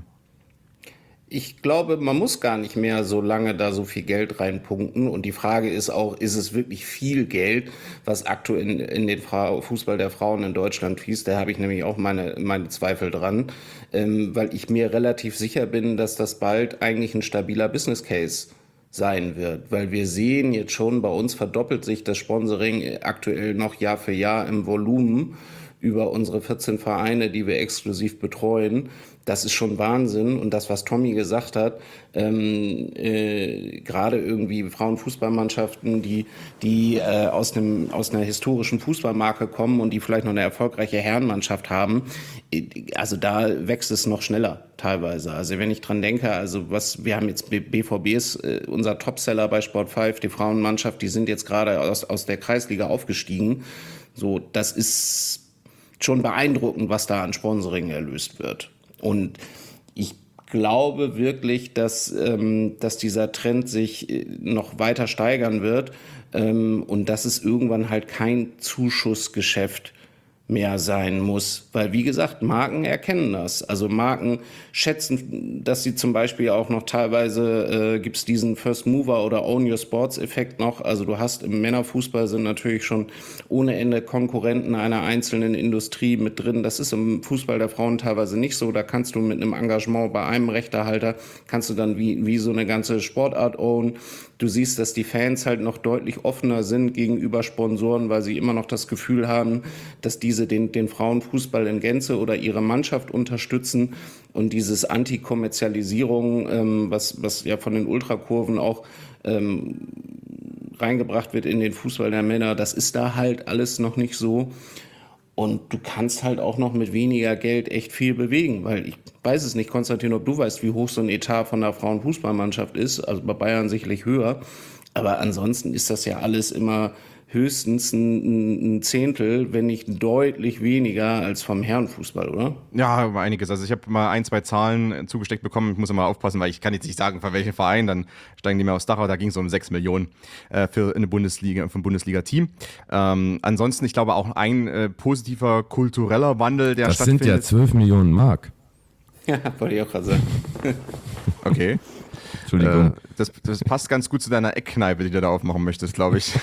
Ich glaube, man muss gar nicht mehr so lange da so viel Geld reinpunkten. Und die Frage ist auch, ist es wirklich viel Geld, was aktuell in, in den Fra- Fußball der Frauen in Deutschland fließt? Da habe ich nämlich auch meine, meine Zweifel dran, ähm, weil ich mir relativ sicher bin, dass das bald eigentlich ein stabiler Business Case sein wird. Weil wir sehen jetzt schon, bei uns verdoppelt sich das Sponsoring aktuell noch Jahr für Jahr im Volumen über unsere vierzehn Vereine, die wir exklusiv betreuen. Das ist schon Wahnsinn. Und das, was Tommy gesagt hat, ähm, äh, gerade irgendwie Frauenfußballmannschaften, die, die äh, aus, einem, aus einer historischen Fußballmarke kommen und die vielleicht noch eine erfolgreiche Herrenmannschaft haben, also da wächst es noch schneller teilweise. Also wenn ich dran denke, also was wir haben jetzt B V B ist äh, unser Topseller bei Sport fünf, die Frauenmannschaft, die sind jetzt gerade aus, aus der Kreisliga aufgestiegen. So, das ist schon beeindruckend, was da an Sponsoring erlöst wird. Und ich glaube wirklich, dass, ähm, dass dieser Trend sich noch weiter steigern wird ähm, und dass es irgendwann halt kein Zuschussgeschäft mehr sein muss. Weil, wie gesagt, Marken erkennen das. Also Marken schätzen, dass sie zum Beispiel auch noch teilweise, äh, gibt es diesen First Mover oder Own Your Sports Effekt noch. Also du hast im Männerfußball sind natürlich schon ohne Ende Konkurrenten einer einzelnen Industrie mit drin. Das ist im Fußball der Frauen teilweise nicht so. Da kannst du mit einem Engagement bei einem Rechtehalter, kannst du dann wie, wie so eine ganze Sportart own. Du siehst, dass die Fans halt noch deutlich offener sind gegenüber Sponsoren, weil sie immer noch das Gefühl haben, dass diese den, den Frauenfußball in Gänze oder ihre Mannschaft unterstützen. Und dieses Anti-Kommerzialisierung, ähm, was, was ja von den Ultrakurven auch ähm, reingebracht wird in den Fußball der Männer, das ist da halt alles noch nicht so. Und du kannst halt auch noch mit weniger Geld echt viel bewegen, weil ich weiß es nicht, Konstantin, ob du weißt, wie hoch so ein Etat von der Frauenfußballmannschaft ist, also bei Bayern sicherlich höher, aber ansonsten ist das ja alles immer höchstens ein, ein Zehntel, wenn nicht deutlich weniger als vom Herrenfußball, oder? Ja, um einiges. Also ich habe mal ein, zwei Zahlen zugesteckt bekommen. Ich muss immer aufpassen, weil ich kann jetzt nicht sagen, von welchem Verein, dann steigen die mir aufs Dach, aber da ging es um sechs Millionen äh, für eine Bundesliga, für ein Bundesliga-Team. Ähm, ansonsten, ich glaube, auch ein äh, positiver kultureller Wandel, der das stattfindet. Das sind ja zwölf Millionen Mark. Ja, wollte ich auch gerade sagen. Okay. Entschuldigung. Äh, das, das passt ganz gut zu deiner Eckkneipe, die du da aufmachen möchtest, glaube ich.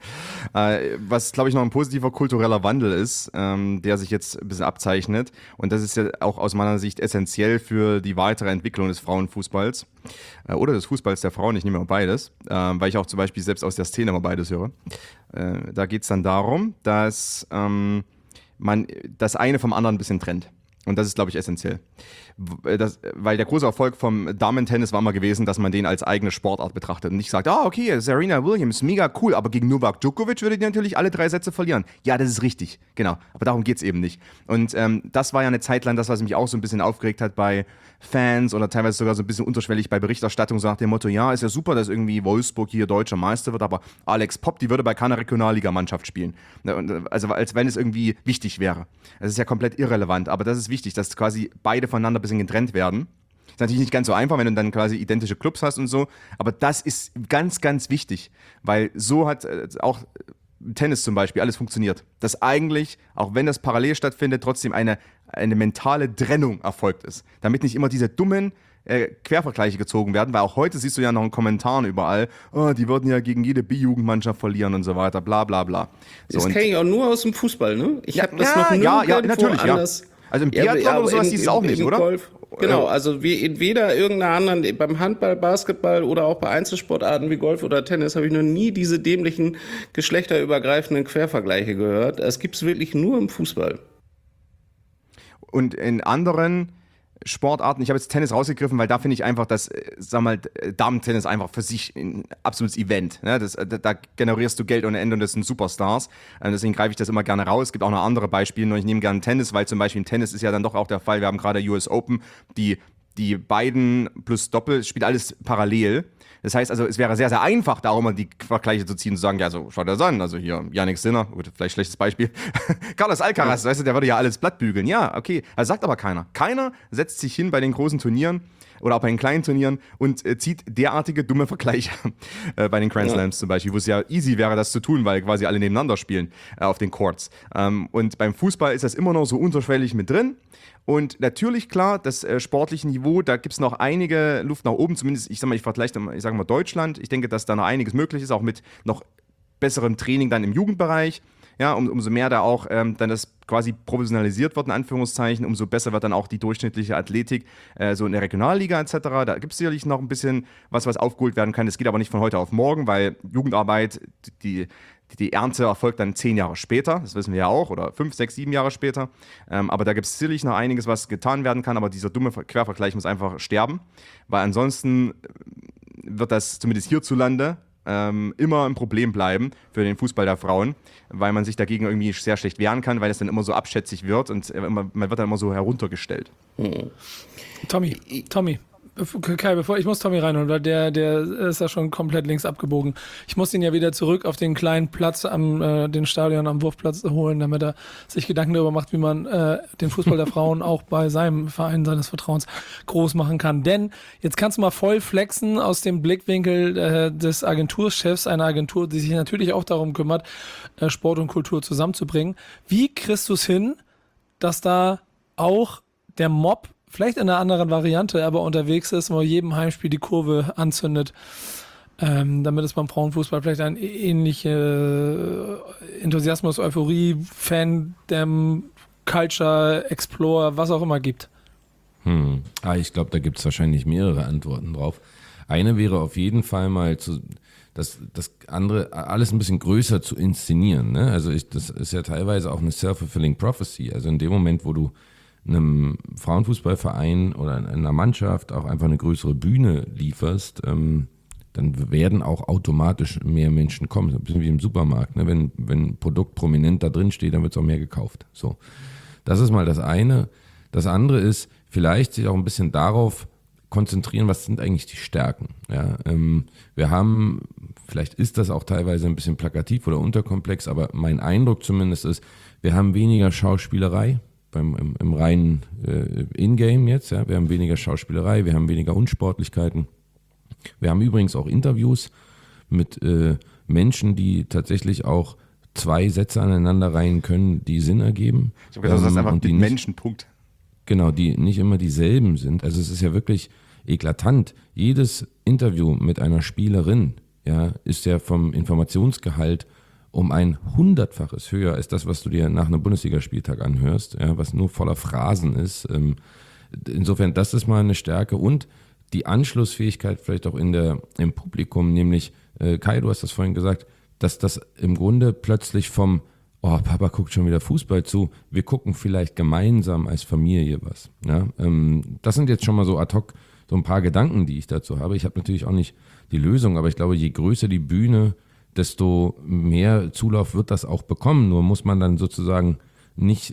äh, was, glaube ich, noch ein positiver kultureller Wandel ist, ähm, der sich jetzt ein bisschen abzeichnet. Und das ist ja auch aus meiner Sicht essentiell für die weitere Entwicklung des Frauenfußballs. Äh, oder des Fußballs der Frauen, ich nehme immer beides. Äh, weil ich auch zum Beispiel selbst aus der Szene immer beides höre. Äh, da geht es dann darum, dass ähm, man das eine vom anderen ein bisschen trennt. Und das ist, glaube ich, essentiell. Das, weil der große Erfolg vom Damen-Tennis war mal gewesen, dass man den als eigene Sportart betrachtet und nicht sagt, ah, okay, Serena Williams, mega cool, aber gegen Novak Djokovic würde die natürlich alle drei Sätze verlieren. Ja, das ist richtig, genau. Aber darum geht es eben nicht. Und ähm, das war ja eine Zeit lang das, was mich auch so ein bisschen aufgeregt hat bei Fans oder teilweise sogar so ein bisschen unterschwellig bei Berichterstattung, so nach dem Motto, ja, ist ja super, dass irgendwie Wolfsburg hier deutscher Meister wird, aber Alex Popp, die würde bei keiner Regionalligamannschaft spielen. Also als wenn es irgendwie wichtig wäre. Das ist ja komplett irrelevant, aber das ist wichtig, dass quasi beide voneinander ein bisschen getrennt werden. Ist natürlich nicht ganz so einfach, wenn du dann quasi identische Clubs hast und so, aber das ist ganz, ganz wichtig, weil so hat auch Tennis zum Beispiel alles funktioniert. Dass eigentlich, auch wenn das parallel stattfindet, trotzdem eine, eine mentale Trennung erfolgt ist. Damit nicht immer diese dummen äh, Quervergleiche gezogen werden, weil auch heute siehst du ja noch in Kommentaren überall, oh, die würden ja gegen jede B-Jugendmannschaft verlieren und so weiter, bla bla bla. So, das kenne ich auch nur aus dem Fußball, ne? Ich ja, habe das ja, noch ja, ja, natürlich, anders. Ja. Also im Biathlon ja, oder sowas siehst du auch nicht, oder? Golf. Genau, also wie in weder irgendeiner anderen, beim Handball, Basketball oder auch bei Einzelsportarten wie Golf oder Tennis habe ich noch nie diese dämlichen geschlechterübergreifenden Quervergleiche gehört. Das gibt es wirklich nur im Fußball. Und in anderen Sportarten, ich habe jetzt Tennis rausgegriffen, weil da finde ich einfach, dass, sag mal, Damen-Tennis einfach für sich ein absolutes Event. Ne? Das, da, da generierst du Geld ohne Ende und das sind Superstars. Und deswegen greife ich das immer gerne raus. Es gibt auch noch andere Beispiele, nur ich nehme gerne Tennis, weil zum Beispiel im Tennis ist ja dann doch auch der Fall, wir haben gerade U S Open, die, die beiden plus Doppel, spielt alles parallel. Das heißt also, es wäre sehr, sehr einfach, da auch mal die Vergleiche zu ziehen und zu sagen, ja, so schaut das an. Also hier, Jannik Sinner, gut, vielleicht schlechtes Beispiel. Carlos Alcaraz, weißt du, der würde ja alles blatt bügeln. Ja, okay, das sagt aber keiner. Keiner setzt sich hin bei den großen Turnieren oder auch bei den kleinen Turnieren und äh, zieht derartige dumme Vergleiche äh, bei den Grand Slams ja. zum Beispiel, wo es ja easy wäre, das zu tun, weil quasi alle nebeneinander spielen äh, auf den Courts. Ähm, und beim Fußball ist das immer noch so unterschwellig mit drin. Und natürlich, klar, das äh, sportliche Niveau, da gibt es noch einige Luft nach oben, zumindest, ich sag mal, ich vergleiche, ich sage mal Deutschland. Ich denke, dass da noch einiges möglich ist, auch mit noch besserem Training dann im Jugendbereich. Ja, um, umso mehr da auch ähm, dann das quasi professionalisiert wird, in Anführungszeichen, umso besser wird dann auch die durchschnittliche Athletik, äh, so in der Regionalliga et cetera. Da gibt es sicherlich noch ein bisschen was, was aufgeholt werden kann. Das geht aber nicht von heute auf morgen, weil Jugendarbeit, die, die Ernte erfolgt dann zehn Jahre später, das wissen wir ja auch, oder fünf, sechs, sieben Jahre später. Ähm, aber da gibt es sicherlich noch einiges, was getan werden kann, aber dieser dumme Quervergleich muss einfach sterben, weil ansonsten wird das zumindest hierzulande ähm, immer ein Problem bleiben für den Fußball der Frauen, weil man sich dagegen irgendwie sehr schlecht wehren kann, weil es dann immer so abschätzig wird und äh, man wird dann immer so heruntergestellt. Hm. Tommy, Tommy. Kai, bevor ich muss Tommy reinholen, weil der, der ist ja schon komplett links abgebogen. Ich muss ihn ja wieder zurück auf den kleinen Platz am äh, den Stadion am Wurfplatz holen, damit er sich Gedanken darüber macht, wie man äh, den Fußball der Frauen auch bei seinem Verein seines Vertrauens groß machen kann. Denn jetzt kannst du mal voll flexen aus dem Blickwinkel äh, des Agenturchefs, einer Agentur, die sich natürlich auch darum kümmert, äh, Sport und Kultur zusammenzubringen. Wie kriegst du es hin, dass da auch der Mob vielleicht in einer anderen Variante, aber unterwegs ist, wo jedem Heimspiel die Kurve anzündet, ähm, damit es beim Frauenfußball vielleicht ein ähnliche äh, Enthusiasmus, Euphorie, Fandom, Culture, Explore, was auch immer gibt? Hm. Ah, ich glaube, da gibt es wahrscheinlich mehrere Antworten drauf. Eine wäre auf jeden Fall mal zu, das, das andere, alles ein bisschen größer zu inszenieren. Ne? Also ich, das ist ja teilweise auch eine self-fulfilling prophecy. Also in dem Moment, wo du einem Frauenfußballverein oder einer Mannschaft auch einfach eine größere Bühne lieferst, ähm, dann werden auch automatisch mehr Menschen kommen. Ein bisschen wie im Supermarkt. Ne? Wenn, wenn ein Produkt prominent da drin steht, dann wird es auch mehr gekauft. So. Das ist mal das eine. Das andere ist, vielleicht sich auch ein bisschen darauf konzentrieren, was sind eigentlich die Stärken. Ja, ähm, wir haben, vielleicht ist das auch teilweise ein bisschen plakativ oder unterkomplex, aber mein Eindruck zumindest ist, wir haben weniger Schauspielerei beim, im, im reinen äh, In-Game jetzt. Ja, wir haben weniger Schauspielerei, wir haben weniger Unsportlichkeiten. Wir haben übrigens auch Interviews mit äh, Menschen, die tatsächlich auch zwei Sätze aneinander reihen können, die Sinn ergeben. Ich habe gesagt, das ist einfach und die mit nicht, Menschen, Punkt. Genau, die nicht immer dieselben sind. Also es ist ja wirklich eklatant. Jedes Interview mit einer Spielerin, ja, ist ja vom Informationsgehalt um ein Hundertfaches höher als das, was du dir nach einem Bundesligaspieltag anhörst, ja, was nur voller Phrasen ist. Insofern, das ist mal eine Stärke und die Anschlussfähigkeit vielleicht auch in der, im Publikum, nämlich, äh, Kai, du hast das vorhin gesagt, dass das im Grunde plötzlich vom oh, Papa guckt schon wieder Fußball zu, wir gucken vielleicht gemeinsam als Familie was. Ja? Ähm, das sind jetzt schon mal so ad hoc so ein paar Gedanken, die ich dazu habe. Ich habe natürlich auch nicht die Lösung, aber ich glaube, je größer die Bühne, desto mehr Zulauf wird das auch bekommen. Nur muss man dann sozusagen nicht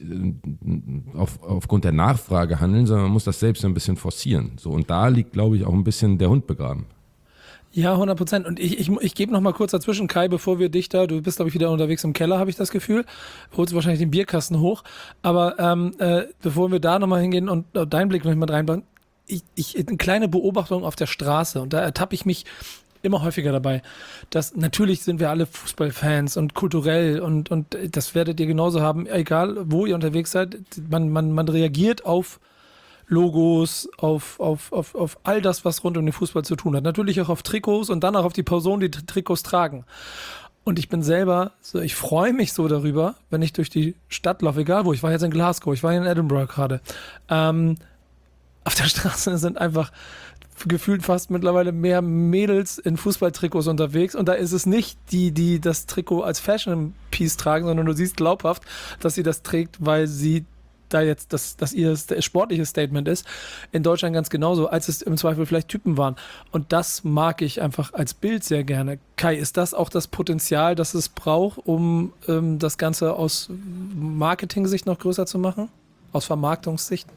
auf, aufgrund der Nachfrage handeln, sondern man muss das selbst ein bisschen forcieren. So, und da liegt, glaube ich, auch ein bisschen der Hund begraben. Ja, hundert Prozent. Und ich, ich, ich gebe noch mal kurz dazwischen, Kai, bevor wir dich da, du bist, glaube ich, wieder unterwegs im Keller, habe ich das Gefühl. Holst wahrscheinlich den Bierkasten hoch. Aber ähm, äh, bevor wir da nochmal hingehen und äh, deinen Blick noch mal reinbauen, ich, ich, eine kleine Beobachtung auf der Straße. Und da ertappe ich mich immer häufiger dabei, dass natürlich sind wir alle Fußballfans und kulturell und, und das werdet ihr genauso haben, egal wo ihr unterwegs seid, man, man, man reagiert auf Logos, auf, auf, auf, auf all das, was rund um den Fußball zu tun hat. Natürlich auch auf Trikots und dann auch auf die Personen, die Trikots tragen. Und ich bin selber, so, ich freue mich so darüber, wenn ich durch die Stadt laufe, egal wo, ich war jetzt in Glasgow, ich war hier in Edinburgh gerade. Ähm, auf der Straße sind einfach gefühlt fast mittlerweile mehr Mädels in Fußballtrikots unterwegs und da ist es nicht die, die das Trikot als Fashion-Piece tragen, sondern du siehst glaubhaft, dass sie das trägt, weil sie da jetzt das, das ihr sportliches Statement ist. In Deutschland ganz genauso, als es im Zweifel vielleicht Typen waren. Und das mag ich einfach als Bild sehr gerne. Kai, ist das auch das Potenzial, das es braucht, um ähm, das Ganze aus Marketing-Sicht noch größer zu machen? Aus Vermarktungssicht?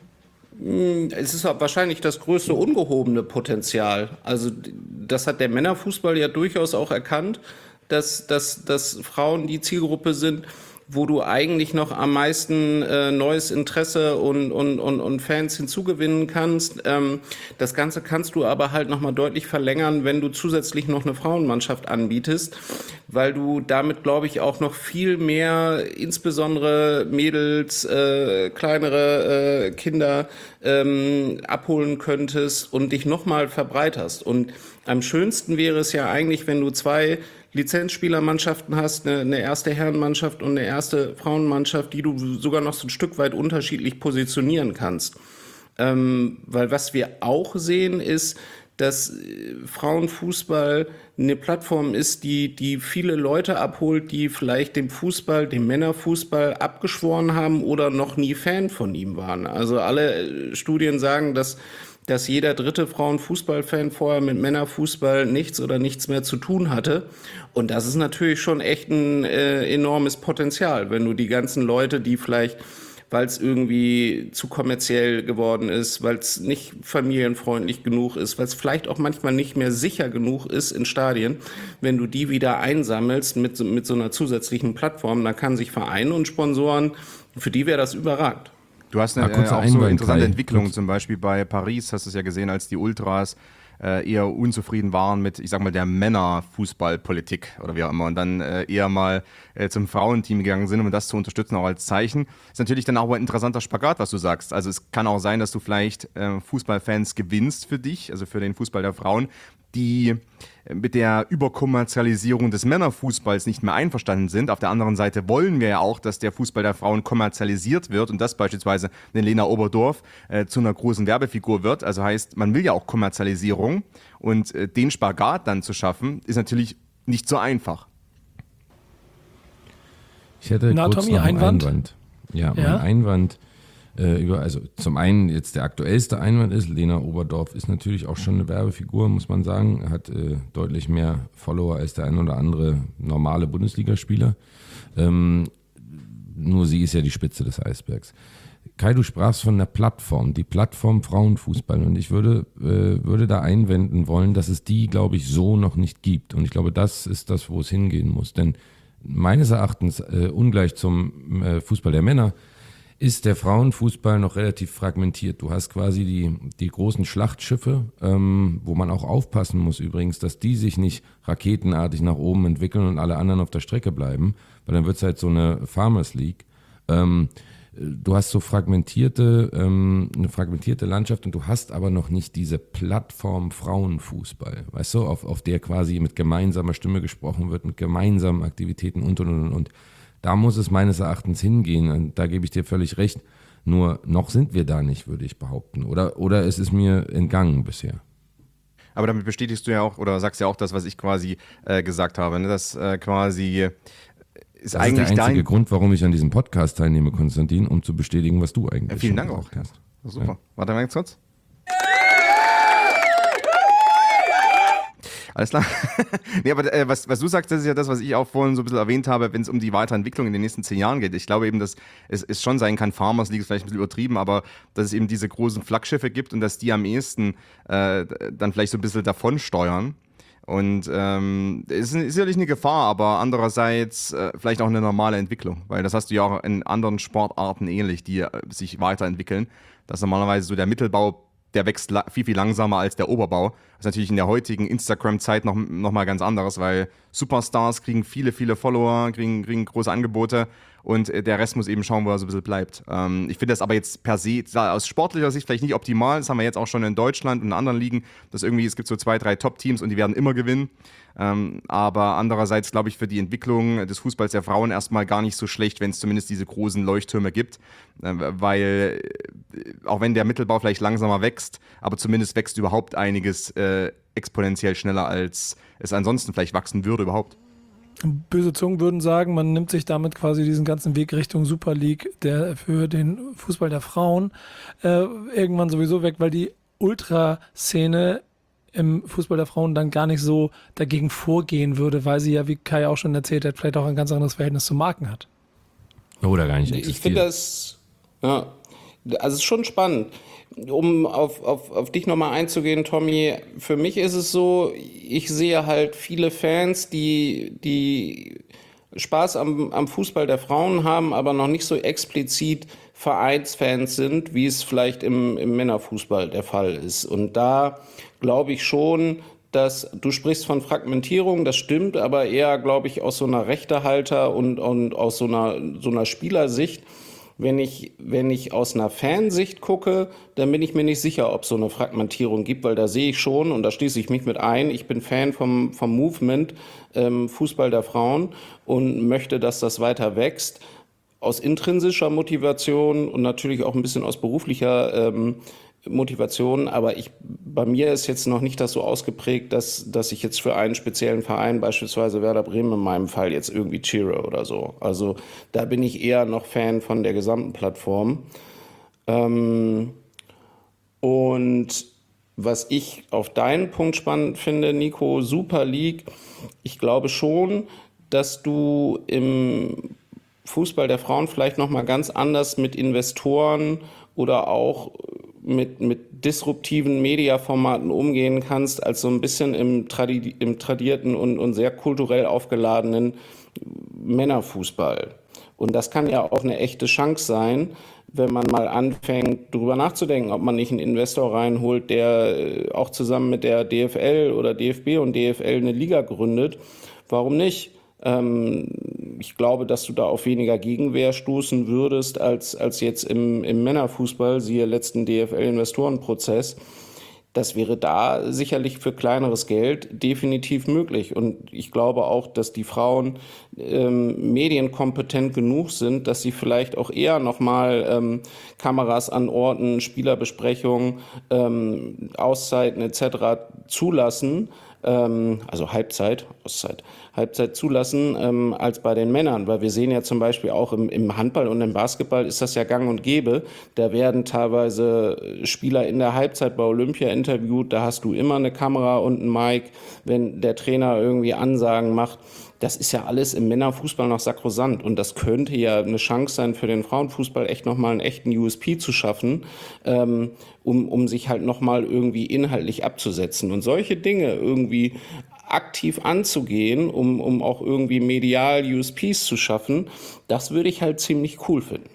Es ist wahrscheinlich das größte ungehobene Potenzial. Also das hat der Männerfußball ja durchaus auch erkannt, dass, dass, dass Frauen die Zielgruppe sind, wo du eigentlich noch am meisten äh, neues Interesse und, und, und, und Fans hinzugewinnen kannst. Ähm, das Ganze kannst du aber halt nochmal deutlich verlängern, wenn du zusätzlich noch eine Frauenmannschaft anbietest, weil du damit, glaube ich, auch noch viel mehr, insbesondere Mädels, äh, kleinere äh, Kinder ähm, abholen könntest und dich nochmal verbreiterst. Und am schönsten wäre es ja eigentlich, wenn du zwei Lizenzspielermannschaften hast, eine, eine erste Herrenmannschaft und eine erste Frauenmannschaft, die du sogar noch so ein Stück weit unterschiedlich positionieren kannst. Ähm, weil was wir auch sehen ist, dass Frauenfußball eine Plattform ist, die, die viele Leute abholt, die vielleicht dem Fußball, dem Männerfußball abgeschworen haben oder noch nie Fan von ihm waren. Also alle Studien sagen, dass dass jeder dritte Frauenfußballfan vorher mit Männerfußball nichts oder nichts mehr zu tun hatte. Und das ist natürlich schon echt ein äh, enormes Potenzial, wenn du die ganzen Leute, die vielleicht, weil es irgendwie zu kommerziell geworden ist, weil es nicht familienfreundlich genug ist, weil es vielleicht auch manchmal nicht mehr sicher genug ist in Stadien, wenn du die wieder einsammelst mit, mit so einer zusätzlichen Plattform, dann kann sich Vereine und Sponsoren, für die wäre das überragend. Du hast eine, äh, auch so interessante Entwicklung, zum Beispiel bei Paris, hast du es ja gesehen, als die Ultras äh, eher unzufrieden waren mit, ich sag mal, der Männerfußballpolitik oder wie auch immer und dann äh, eher mal äh, zum Frauenteam gegangen sind, um das zu unterstützen, auch als Zeichen. Ist natürlich dann auch ein interessanter Spagat, was du sagst. Also es kann auch sein, dass du vielleicht äh, Fußballfans gewinnst für dich, also für den Fußball der Frauen, die mit der Überkommerzialisierung des Männerfußballs nicht mehr einverstanden sind. Auf der anderen Seite wollen wir ja auch, dass der Fußball der Frauen kommerzialisiert wird und dass beispielsweise eine Lena Oberdorf äh, zu einer großen Werbefigur wird. Also heißt, man will ja auch Kommerzialisierung und äh, den Spagat dann zu schaffen, ist natürlich nicht so einfach. Ich hätte Na, kurz Tommy, noch einen Einwand? Einwand. Ja, Ja? mein Einwand äh, über, also zum einen jetzt der aktuellste Einwand ist, Lena Oberdorf ist natürlich auch schon eine Werbefigur, muss man sagen, hat äh, deutlich mehr Follower als der ein oder andere normale Bundesligaspieler. Ähm, nur sie ist ja die Spitze des Eisbergs. Kai, du sprachst von der Plattform, die Plattform Frauenfußball, und ich würde, äh, würde da einwenden wollen, dass es die, glaube ich, so noch nicht gibt, und ich glaube, das ist das, wo es hingehen muss, denn meines Erachtens, äh, ungleich zum äh, Fußball der Männer, ist der Frauenfußball noch relativ fragmentiert. Du hast quasi die, die großen Schlachtschiffe, ähm, wo man auch aufpassen muss übrigens, dass die sich nicht raketenartig nach oben entwickeln und alle anderen auf der Strecke bleiben, weil dann wird es halt so eine Farmers League. Ähm, du hast so fragmentierte, ähm, eine fragmentierte Landschaft, und du hast aber noch nicht diese Plattform Frauenfußball, weißt du, auf, auf der quasi mit gemeinsamer Stimme gesprochen wird, mit gemeinsamen Aktivitäten und, und, und, und. Da muss es meines Erachtens hingehen, und da gebe ich dir völlig recht. Nur noch sind wir da nicht, würde ich behaupten. Oder, oder es ist mir entgangen bisher. Aber damit bestätigst du ja auch, oder sagst ja auch das, was ich quasi äh, gesagt habe, ne? Dass äh, quasi ist das eigentlich ist der einzige dein Grund, warum ich an diesem Podcast teilnehme, Konstantin, um zu bestätigen, was du eigentlich ja, vielen Dank auch hast. Super. Ja. Warte mal ganz kurz. Alles klar. Nee, aber äh, was, was du sagst, das ist ja das, was ich auch vorhin so ein bisschen erwähnt habe, wenn es um die Weiterentwicklung in den nächsten zehn Jahren geht. Ich glaube eben, dass es, es schon sein kann, Farmers League ist vielleicht ein bisschen übertrieben, aber dass es eben diese großen Flaggschiffe gibt und dass die am ehesten äh, dann vielleicht so ein bisschen davon steuern. Und ähm, es ist sicherlich eine Gefahr, aber andererseits äh, vielleicht auch eine normale Entwicklung, weil das hast du ja auch in anderen Sportarten ähnlich, die äh, sich weiterentwickeln, dass normalerweise so der Mittelbau, der wächst la- viel, viel langsamer als der Oberbau. Das ist natürlich in der heutigen Instagram-Zeit noch, noch mal ganz anderes, weil Superstars kriegen viele, viele Follower, kriegen, kriegen große Angebote, und der Rest muss eben schauen, wo er so ein bisschen bleibt. Ähm, ich finde das aber jetzt per se aus sportlicher Sicht vielleicht nicht optimal. Das haben wir jetzt auch schon in Deutschland und in anderen Ligen, dass irgendwie, es gibt so zwei, drei Top-Teams und die werden immer gewinnen. Ähm, aber andererseits glaube ich für die Entwicklung des Fußballs der Frauen erstmal gar nicht so schlecht, wenn es zumindest diese großen Leuchttürme gibt. Äh, weil äh, auch wenn der Mittelbau vielleicht langsamer wächst, aber zumindest wächst überhaupt einiges äh, exponentiell schneller, als es ansonsten vielleicht wachsen würde überhaupt. Böse Zungen würden sagen, man nimmt sich damit quasi diesen ganzen Weg Richtung Super League, der für den Fußball der Frauen äh, irgendwann sowieso weg, weil die Ultraszene im Fußball der Frauen dann gar nicht so dagegen vorgehen würde, weil sie ja, wie Kai auch schon erzählt hat, vielleicht auch ein ganz anderes Verhältnis zu Marken hat. Oder gar nicht existiert. Ich finde das, ja, also es ist schon spannend. Um auf, auf, auf dich nochmal einzugehen, Tommy, für mich ist es so, ich sehe halt viele Fans, die, die Spaß am, am Fußball der Frauen haben, aber noch nicht so explizit Vereinsfans sind, wie es vielleicht im, im Männerfußball der Fall ist. Und da glaube ich schon, dass du sprichst von Fragmentierung, das stimmt, aber eher, glaube ich, aus so einer Rechtehalter- und, und aus so einer, so einer Spielersicht. Wenn ich, wenn ich aus einer Fansicht gucke, dann bin ich mir nicht sicher, ob es so eine Fragmentierung gibt, weil da sehe ich schon, und da schließe ich mich mit ein, ich bin Fan vom, vom Movement ähm, Fußball der Frauen und möchte, dass das weiter wächst. Aus intrinsischer Motivation und natürlich auch ein bisschen aus beruflicher ähm, Motivation, aber ich, bei mir ist jetzt noch nicht das so ausgeprägt, dass, dass ich jetzt für einen speziellen Verein, beispielsweise Werder Bremen in meinem Fall, jetzt irgendwie cheere oder so. Also da bin ich eher noch Fan von der gesamten Plattform. Ähm, und was ich auf deinen Punkt spannend finde, Nico, Super League, ich glaube schon, dass du im Fußball der Frauen vielleicht noch mal ganz anders mit Investoren oder auch mit, mit disruptiven Mediaformaten umgehen kannst, als so ein bisschen im, Tradi- im tradierten und, und sehr kulturell aufgeladenen Männerfußball. Und das kann ja auch eine echte Chance sein, wenn man mal anfängt, darüber nachzudenken, ob man nicht einen Investor reinholt, der auch zusammen mit der D F L oder D F B und D F L eine Liga gründet. Warum nicht? Ich glaube, dass du da auf weniger Gegenwehr stoßen würdest als, als jetzt im, im Männerfußball, siehe letzten D F L-Investorenprozess. Das wäre da sicherlich für kleineres Geld definitiv möglich. Und ich glaube auch, dass die Frauen ähm, medienkompetent genug sind, dass sie vielleicht auch eher nochmal ähm, Kameras an Orten, Spielerbesprechungen, ähm, Auszeiten et cetera zulassen. Also Halbzeit, Auszeit, Halbzeit zulassen ähm, als bei den Männern. Weil wir sehen ja zum Beispiel auch im, im Handball und im Basketball ist das ja gang und gäbe. Da werden teilweise Spieler in der Halbzeit bei Olympia interviewt. Da hast du immer eine Kamera und ein Mic, wenn der Trainer irgendwie Ansagen macht. Das ist ja alles im Männerfußball noch sakrosant. Und das könnte ja eine Chance sein für den Frauenfußball, echt nochmal einen echten U S P zu schaffen, ähm, um, um sich halt nochmal irgendwie inhaltlich abzusetzen. Und solche Dinge irgendwie aktiv anzugehen, um, um auch irgendwie medial U S Ps zu schaffen, das würde ich halt ziemlich cool finden.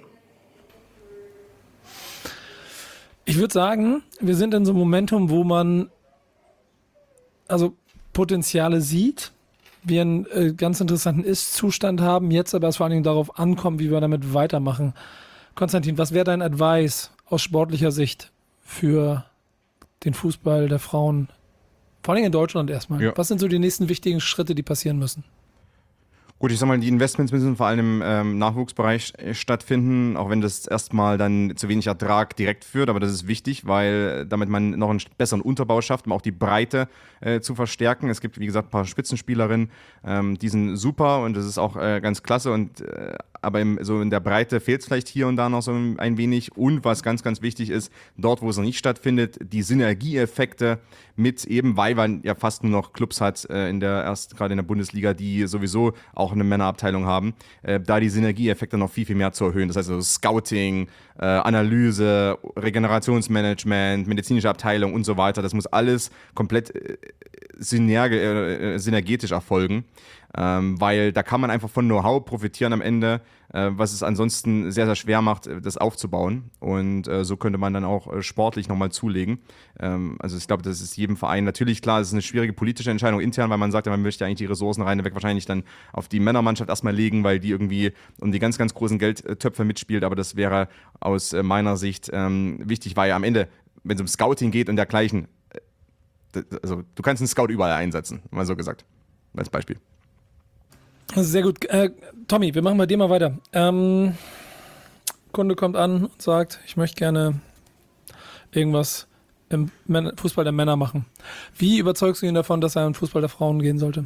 Ich würde sagen, wir sind in so einem Momentum, wo man also Potenziale sieht, wir einen äh, ganz interessanten Ist-Zustand haben, jetzt aber es vor allen Dingen darauf ankommt, wie wir damit weitermachen. Konstantin, was wäre dein Advice aus sportlicher Sicht für den Fußball der Frauen, vor allem in Deutschland erstmal? Ja. Was sind so die nächsten wichtigen Schritte, die passieren müssen? Gut, ich sag mal, die Investments müssen vor allem im ähm, Nachwuchsbereich stattfinden, auch wenn das erstmal dann zu wenig Ertrag direkt führt, aber das ist wichtig, weil damit man noch einen besseren Unterbau schafft, um auch die Breite äh, zu verstärken. Es gibt, wie gesagt, ein paar Spitzenspielerinnen, ähm, die sind super und das ist auch äh, ganz klasse, und äh, aber im, so in der Breite fehlt es vielleicht hier und da noch so ein wenig. Und was ganz, ganz wichtig ist, dort, wo es noch nicht stattfindet, die Synergieeffekte mit eben, weil man ja fast nur noch Clubs hat, äh, in der erst gerade in der Bundesliga, die sowieso auch eine Männerabteilung haben, äh, da die Synergieeffekte noch viel, viel mehr zu erhöhen. Das heißt also Scouting, äh, Analyse, Regenerationsmanagement, medizinische Abteilung und so weiter. Das muss alles komplett äh, synerg- äh, synergetisch erfolgen. Ähm, weil da kann man einfach von Know-how profitieren am Ende, äh, was es ansonsten sehr, sehr schwer macht, das aufzubauen. Und äh, so könnte man dann auch äh, sportlich nochmal zulegen. Ähm, also ich glaube, das ist jedem Verein natürlich klar, es ist eine schwierige politische Entscheidung intern, weil man sagt, man möchte eigentlich die Ressourcen reinweg wahrscheinlich dann auf die Männermannschaft erstmal legen, weil die irgendwie um die ganz, ganz großen Geldtöpfe mitspielt. Aber das wäre aus äh, meiner Sicht ähm, wichtig, weil ja am Ende, wenn es um Scouting geht und dergleichen, äh, also du kannst einen Scout überall einsetzen, mal so gesagt, als Beispiel. Sehr gut. Äh, Tommy, wir machen bei dir mal weiter. Ähm, Kunde kommt an und sagt, ich möchte gerne irgendwas im Män- Fußball der Männer machen. Wie überzeugst du ihn davon, dass er in den Fußball der Frauen gehen sollte?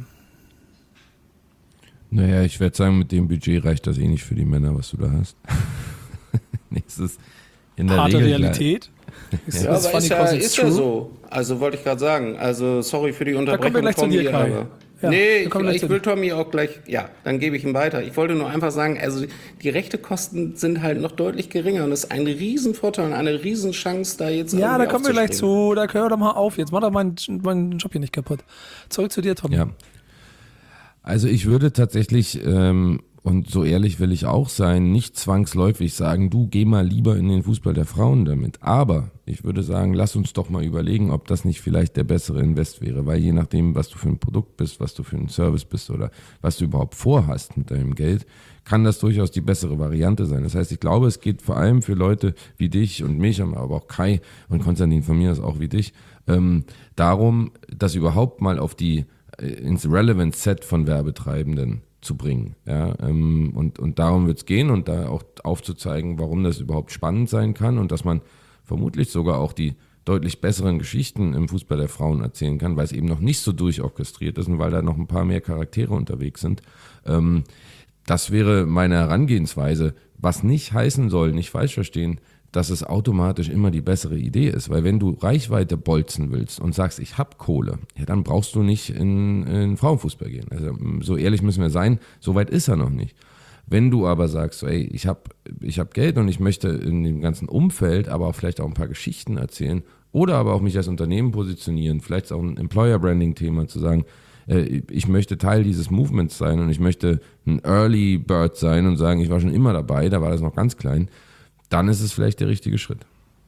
Naja, ich werde sagen, mit dem Budget reicht das eh nicht für die Männer, was du da hast. Nächstes in der Harte Regel Realität. Ist, ja, aber ist ja, ist ja so. Also wollte ich gerade sagen. Also sorry für die Unterbrechung. Da kommen wir gleich Tommy, zu dir, Kai. Aber ja, nee, ich, ich will Tommy auch gleich, ja, dann gebe ich ihm weiter. Ich wollte nur einfach sagen, also die Rechtekosten sind halt noch deutlich geringer und das ist ein Riesenvorteil und eine Riesenchance, da jetzt Ja, da kommen wir gleich zu, da hör doch mal auf jetzt, mach doch meinen, meinen Job hier nicht kaputt. Zurück zu dir, Tommy. Ja. Also ich würde tatsächlich, ähm, und so ehrlich will ich auch sein, nicht zwangsläufig sagen, du geh mal lieber in den Fußball der Frauen damit. Aber ich würde sagen, lass uns doch mal überlegen, ob das nicht vielleicht der bessere Invest wäre. Weil je nachdem, was du für ein Produkt bist, was du für ein Service bist oder was du überhaupt vorhast mit deinem Geld, kann das durchaus die bessere Variante sein. Das heißt, ich glaube, es geht vor allem für Leute wie dich und mich, aber auch Kai und Konstantin von mir ist auch wie dich, ähm, darum, das überhaupt mal auf die ins Relevant Set von Werbetreibenden zu bringen. Ja, ähm, und, und darum wird es gehen und da auch aufzuzeigen, warum das überhaupt spannend sein kann und dass man vermutlich sogar auch die deutlich besseren Geschichten im Fußball der Frauen erzählen kann, weil es eben noch nicht so durchorchestriert ist und weil da noch ein paar mehr Charaktere unterwegs sind. Ähm, das wäre meine Herangehensweise, was nicht heißen soll, nicht falsch verstehen, dass es automatisch immer die bessere Idee ist. Weil wenn du Reichweite bolzen willst und sagst, ich hab Kohle, ja, dann brauchst du nicht in, in Frauenfußball gehen. Also so ehrlich müssen wir sein, so weit ist er noch nicht. Wenn du aber sagst, so, ey, ich hab, ich hab Geld und ich möchte in dem ganzen Umfeld aber auch vielleicht auch ein paar Geschichten erzählen oder aber auch mich als Unternehmen positionieren, vielleicht auch ein Employer-Branding-Thema zu sagen, äh, ich möchte Teil dieses Movements sein und ich möchte ein Early Bird sein und sagen, ich war schon immer dabei, da war das noch ganz klein, dann ist es vielleicht der richtige Schritt.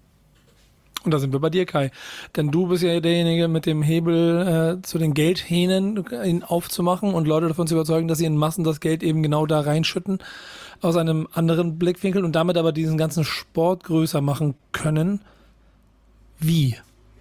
Und da sind wir bei dir, Kai. Denn du bist ja derjenige mit dem Hebel äh, zu den Geldhähnen, ihn aufzumachen und Leute davon zu überzeugen, dass sie in Massen das Geld eben genau da reinschütten, aus einem anderen Blickwinkel und damit aber diesen ganzen Sport größer machen können. Wie?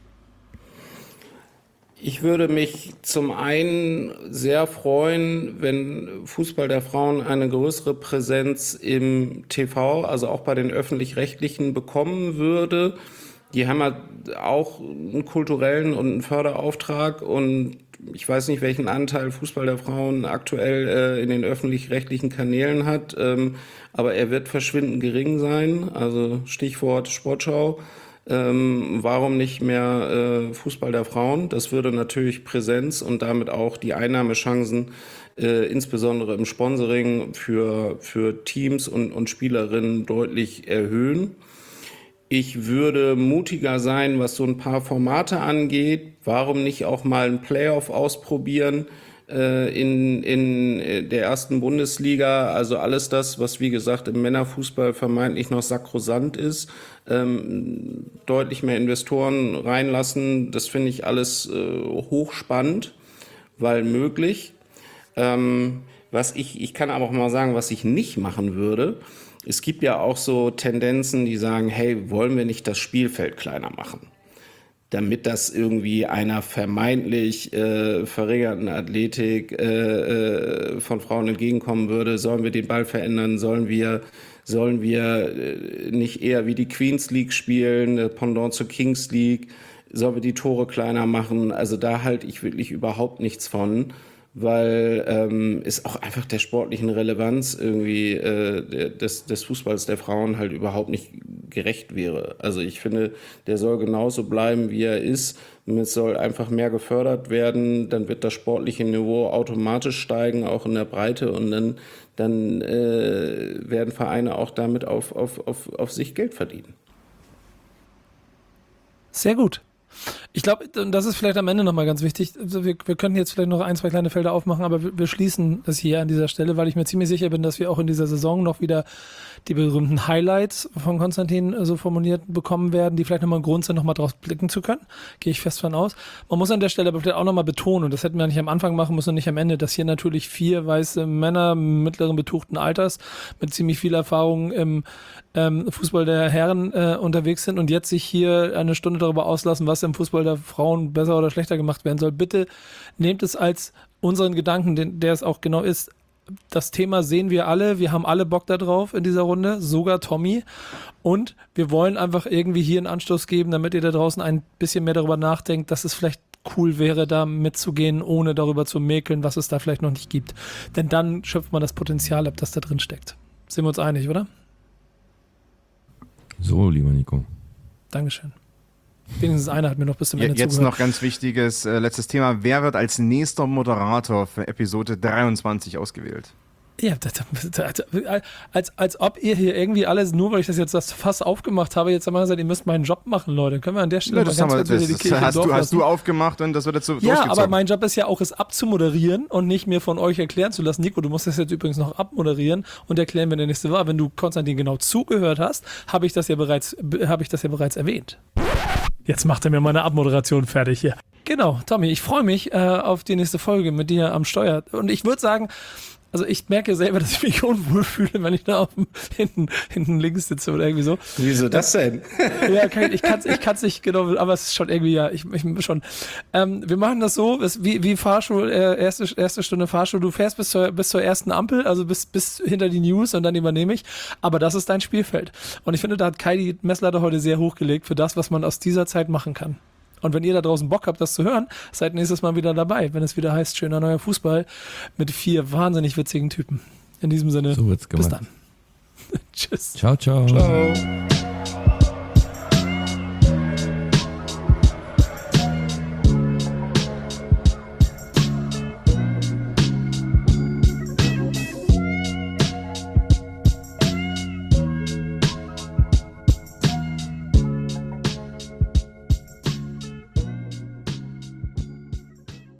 Ich würde mich zum einen sehr freuen, wenn Fußball der Frauen eine größere Präsenz im T V, also auch bei den Öffentlich-Rechtlichen bekommen würde. die haben halt auch einen kulturellen und einen Förderauftrag und ich weiß nicht, welchen Anteil Fußball der Frauen aktuell äh, in den öffentlich-rechtlichen Kanälen hat, ähm, aber er wird verschwindend gering sein. Also Stichwort Sportschau. Ähm, warum nicht mehr äh, Fußball der Frauen? Das würde natürlich Präsenz und damit auch die Einnahmechancen, äh, insbesondere im Sponsoring für, für Teams und, und Spielerinnen deutlich erhöhen. Ich würde mutiger sein, was so ein paar Formate angeht. Warum nicht auch mal ein Playoff ausprobieren äh, in, in der ersten Bundesliga? Also alles das, was wie gesagt im Männerfußball vermeintlich noch sakrosant ist. Ähm, deutlich mehr Investoren reinlassen. Das finde ich alles äh, hochspannend, weil möglich. Ähm, was ich, ich kann aber auch mal sagen, was ich nicht machen würde. Es gibt ja auch so Tendenzen, die sagen, hey, wollen wir nicht das Spielfeld kleiner machen? Damit das irgendwie einer vermeintlich äh, verringerten Athletik äh, äh, von Frauen entgegenkommen würde. Sollen wir den Ball verändern? Sollen wir, sollen wir äh, nicht eher wie die Queens League spielen, äh, Pendant zur Kings League? Sollen wir die Tore kleiner machen? Also da halte ich wirklich überhaupt nichts von, weil ähm, es auch einfach der sportlichen Relevanz irgendwie äh, des, des Fußballs der Frauen halt überhaupt nicht gerecht wäre. Also ich finde, der soll genauso bleiben, wie er ist. Es soll einfach mehr gefördert werden, dann wird das sportliche Niveau automatisch steigen, auch in der Breite und dann, dann äh, werden Vereine auch damit auf, auf, auf, auf sich Geld verdienen. Sehr gut. Ich glaube, das ist vielleicht am Ende nochmal ganz wichtig. Also wir, wir könnten jetzt vielleicht noch ein, zwei kleine Felder aufmachen, aber wir, wir schließen das hier an dieser Stelle, weil ich mir ziemlich sicher bin, dass wir auch in dieser Saison noch wieder die berühmten Highlights von Konstantin so formuliert bekommen werden, die vielleicht nochmal ein Grund sind, nochmal drauf blicken zu können. Gehe ich fest von aus. Man muss an der Stelle aber vielleicht auch nochmal betonen, und das hätten wir nicht am Anfang machen müssen und nicht am Ende, dass hier natürlich vier weiße Männer mittleren betuchten Alters mit ziemlich viel Erfahrung im ähm, Fußball der Herren äh, unterwegs sind und jetzt sich hier eine Stunde darüber auslassen, was im Fußball der Frauen besser oder schlechter gemacht werden soll. Bitte nehmt es als unseren Gedanken, den, der es auch genau ist. Das Thema sehen wir alle, wir haben alle Bock da drauf in dieser Runde, sogar Tommy. Und wir wollen einfach irgendwie hier einen Anstoß geben, damit ihr da draußen ein bisschen mehr darüber nachdenkt, dass es vielleicht cool wäre, da mitzugehen, ohne darüber zu mäkeln, was es da vielleicht noch nicht gibt. Denn dann schöpft man das Potenzial ab, das da drin steckt. Sind wir uns einig, oder? So, lieber Nico. Dankeschön. Wenigstens einer hat mir noch bis zum Ende Jetzt zugehört. noch ganz wichtiges äh, letztes Thema. Wer wird als nächster Moderator für Episode dreiundzwanzig ausgewählt? Ja, das, das, als, als ob ihr hier irgendwie alles, nur weil ich das jetzt das Fass aufgemacht habe, jetzt einmal gesagt, ihr müsst meinen Job machen, Leute. Können wir an der Stelle Ja, mal das ganz haben wir, kurz wieder das, die Kirche das hast, im Dorf du, hast lassen? du aufgemacht und das wird jetzt so Ja, durchgezogen. aber mein Job ist ja auch, es abzumoderieren und nicht mir von euch erklären zu lassen. Nico, du musst das jetzt übrigens noch abmoderieren und erklären, wenn der nächste war. Wenn du Konstantin genau zugehört hast, habe ich das ja bereits, habe ich das ja bereits erwähnt. Jetzt macht er mir meine Abmoderation fertig hier. Genau, Tommy, ich freue mich äh, auf die nächste Folge mit dir am Steuer. Und ich würde sagen, also ich merke selber, dass ich mich unwohl fühle, wenn ich da auf dem, hinten, hinten links sitze oder irgendwie so. Wieso das denn? Ja, kann, ich kann es ich kann's nicht genau, aber es ist schon irgendwie, ja, ich, ich schon. Ähm, wir machen das so, es, wie, wie Fahrschul, äh, erste, erste Stunde Fahrschul, du fährst bis zur, bis zur ersten Ampel, also bis, bis hinter die News und dann übernehme ich. Aber das ist dein Spielfeld. Und ich finde, da hat Kai die Messlatte heute sehr hochgelegt für das, was man aus dieser Zeit machen kann. Und wenn ihr da draußen Bock habt, das zu hören, seid nächstes Mal wieder dabei, wenn es wieder heißt, schöner neuer Fußball mit vier wahnsinnig witzigen Typen. In diesem Sinne, so wird's gemacht. bis dann. Tschüss. Ciao, ciao. Ciao.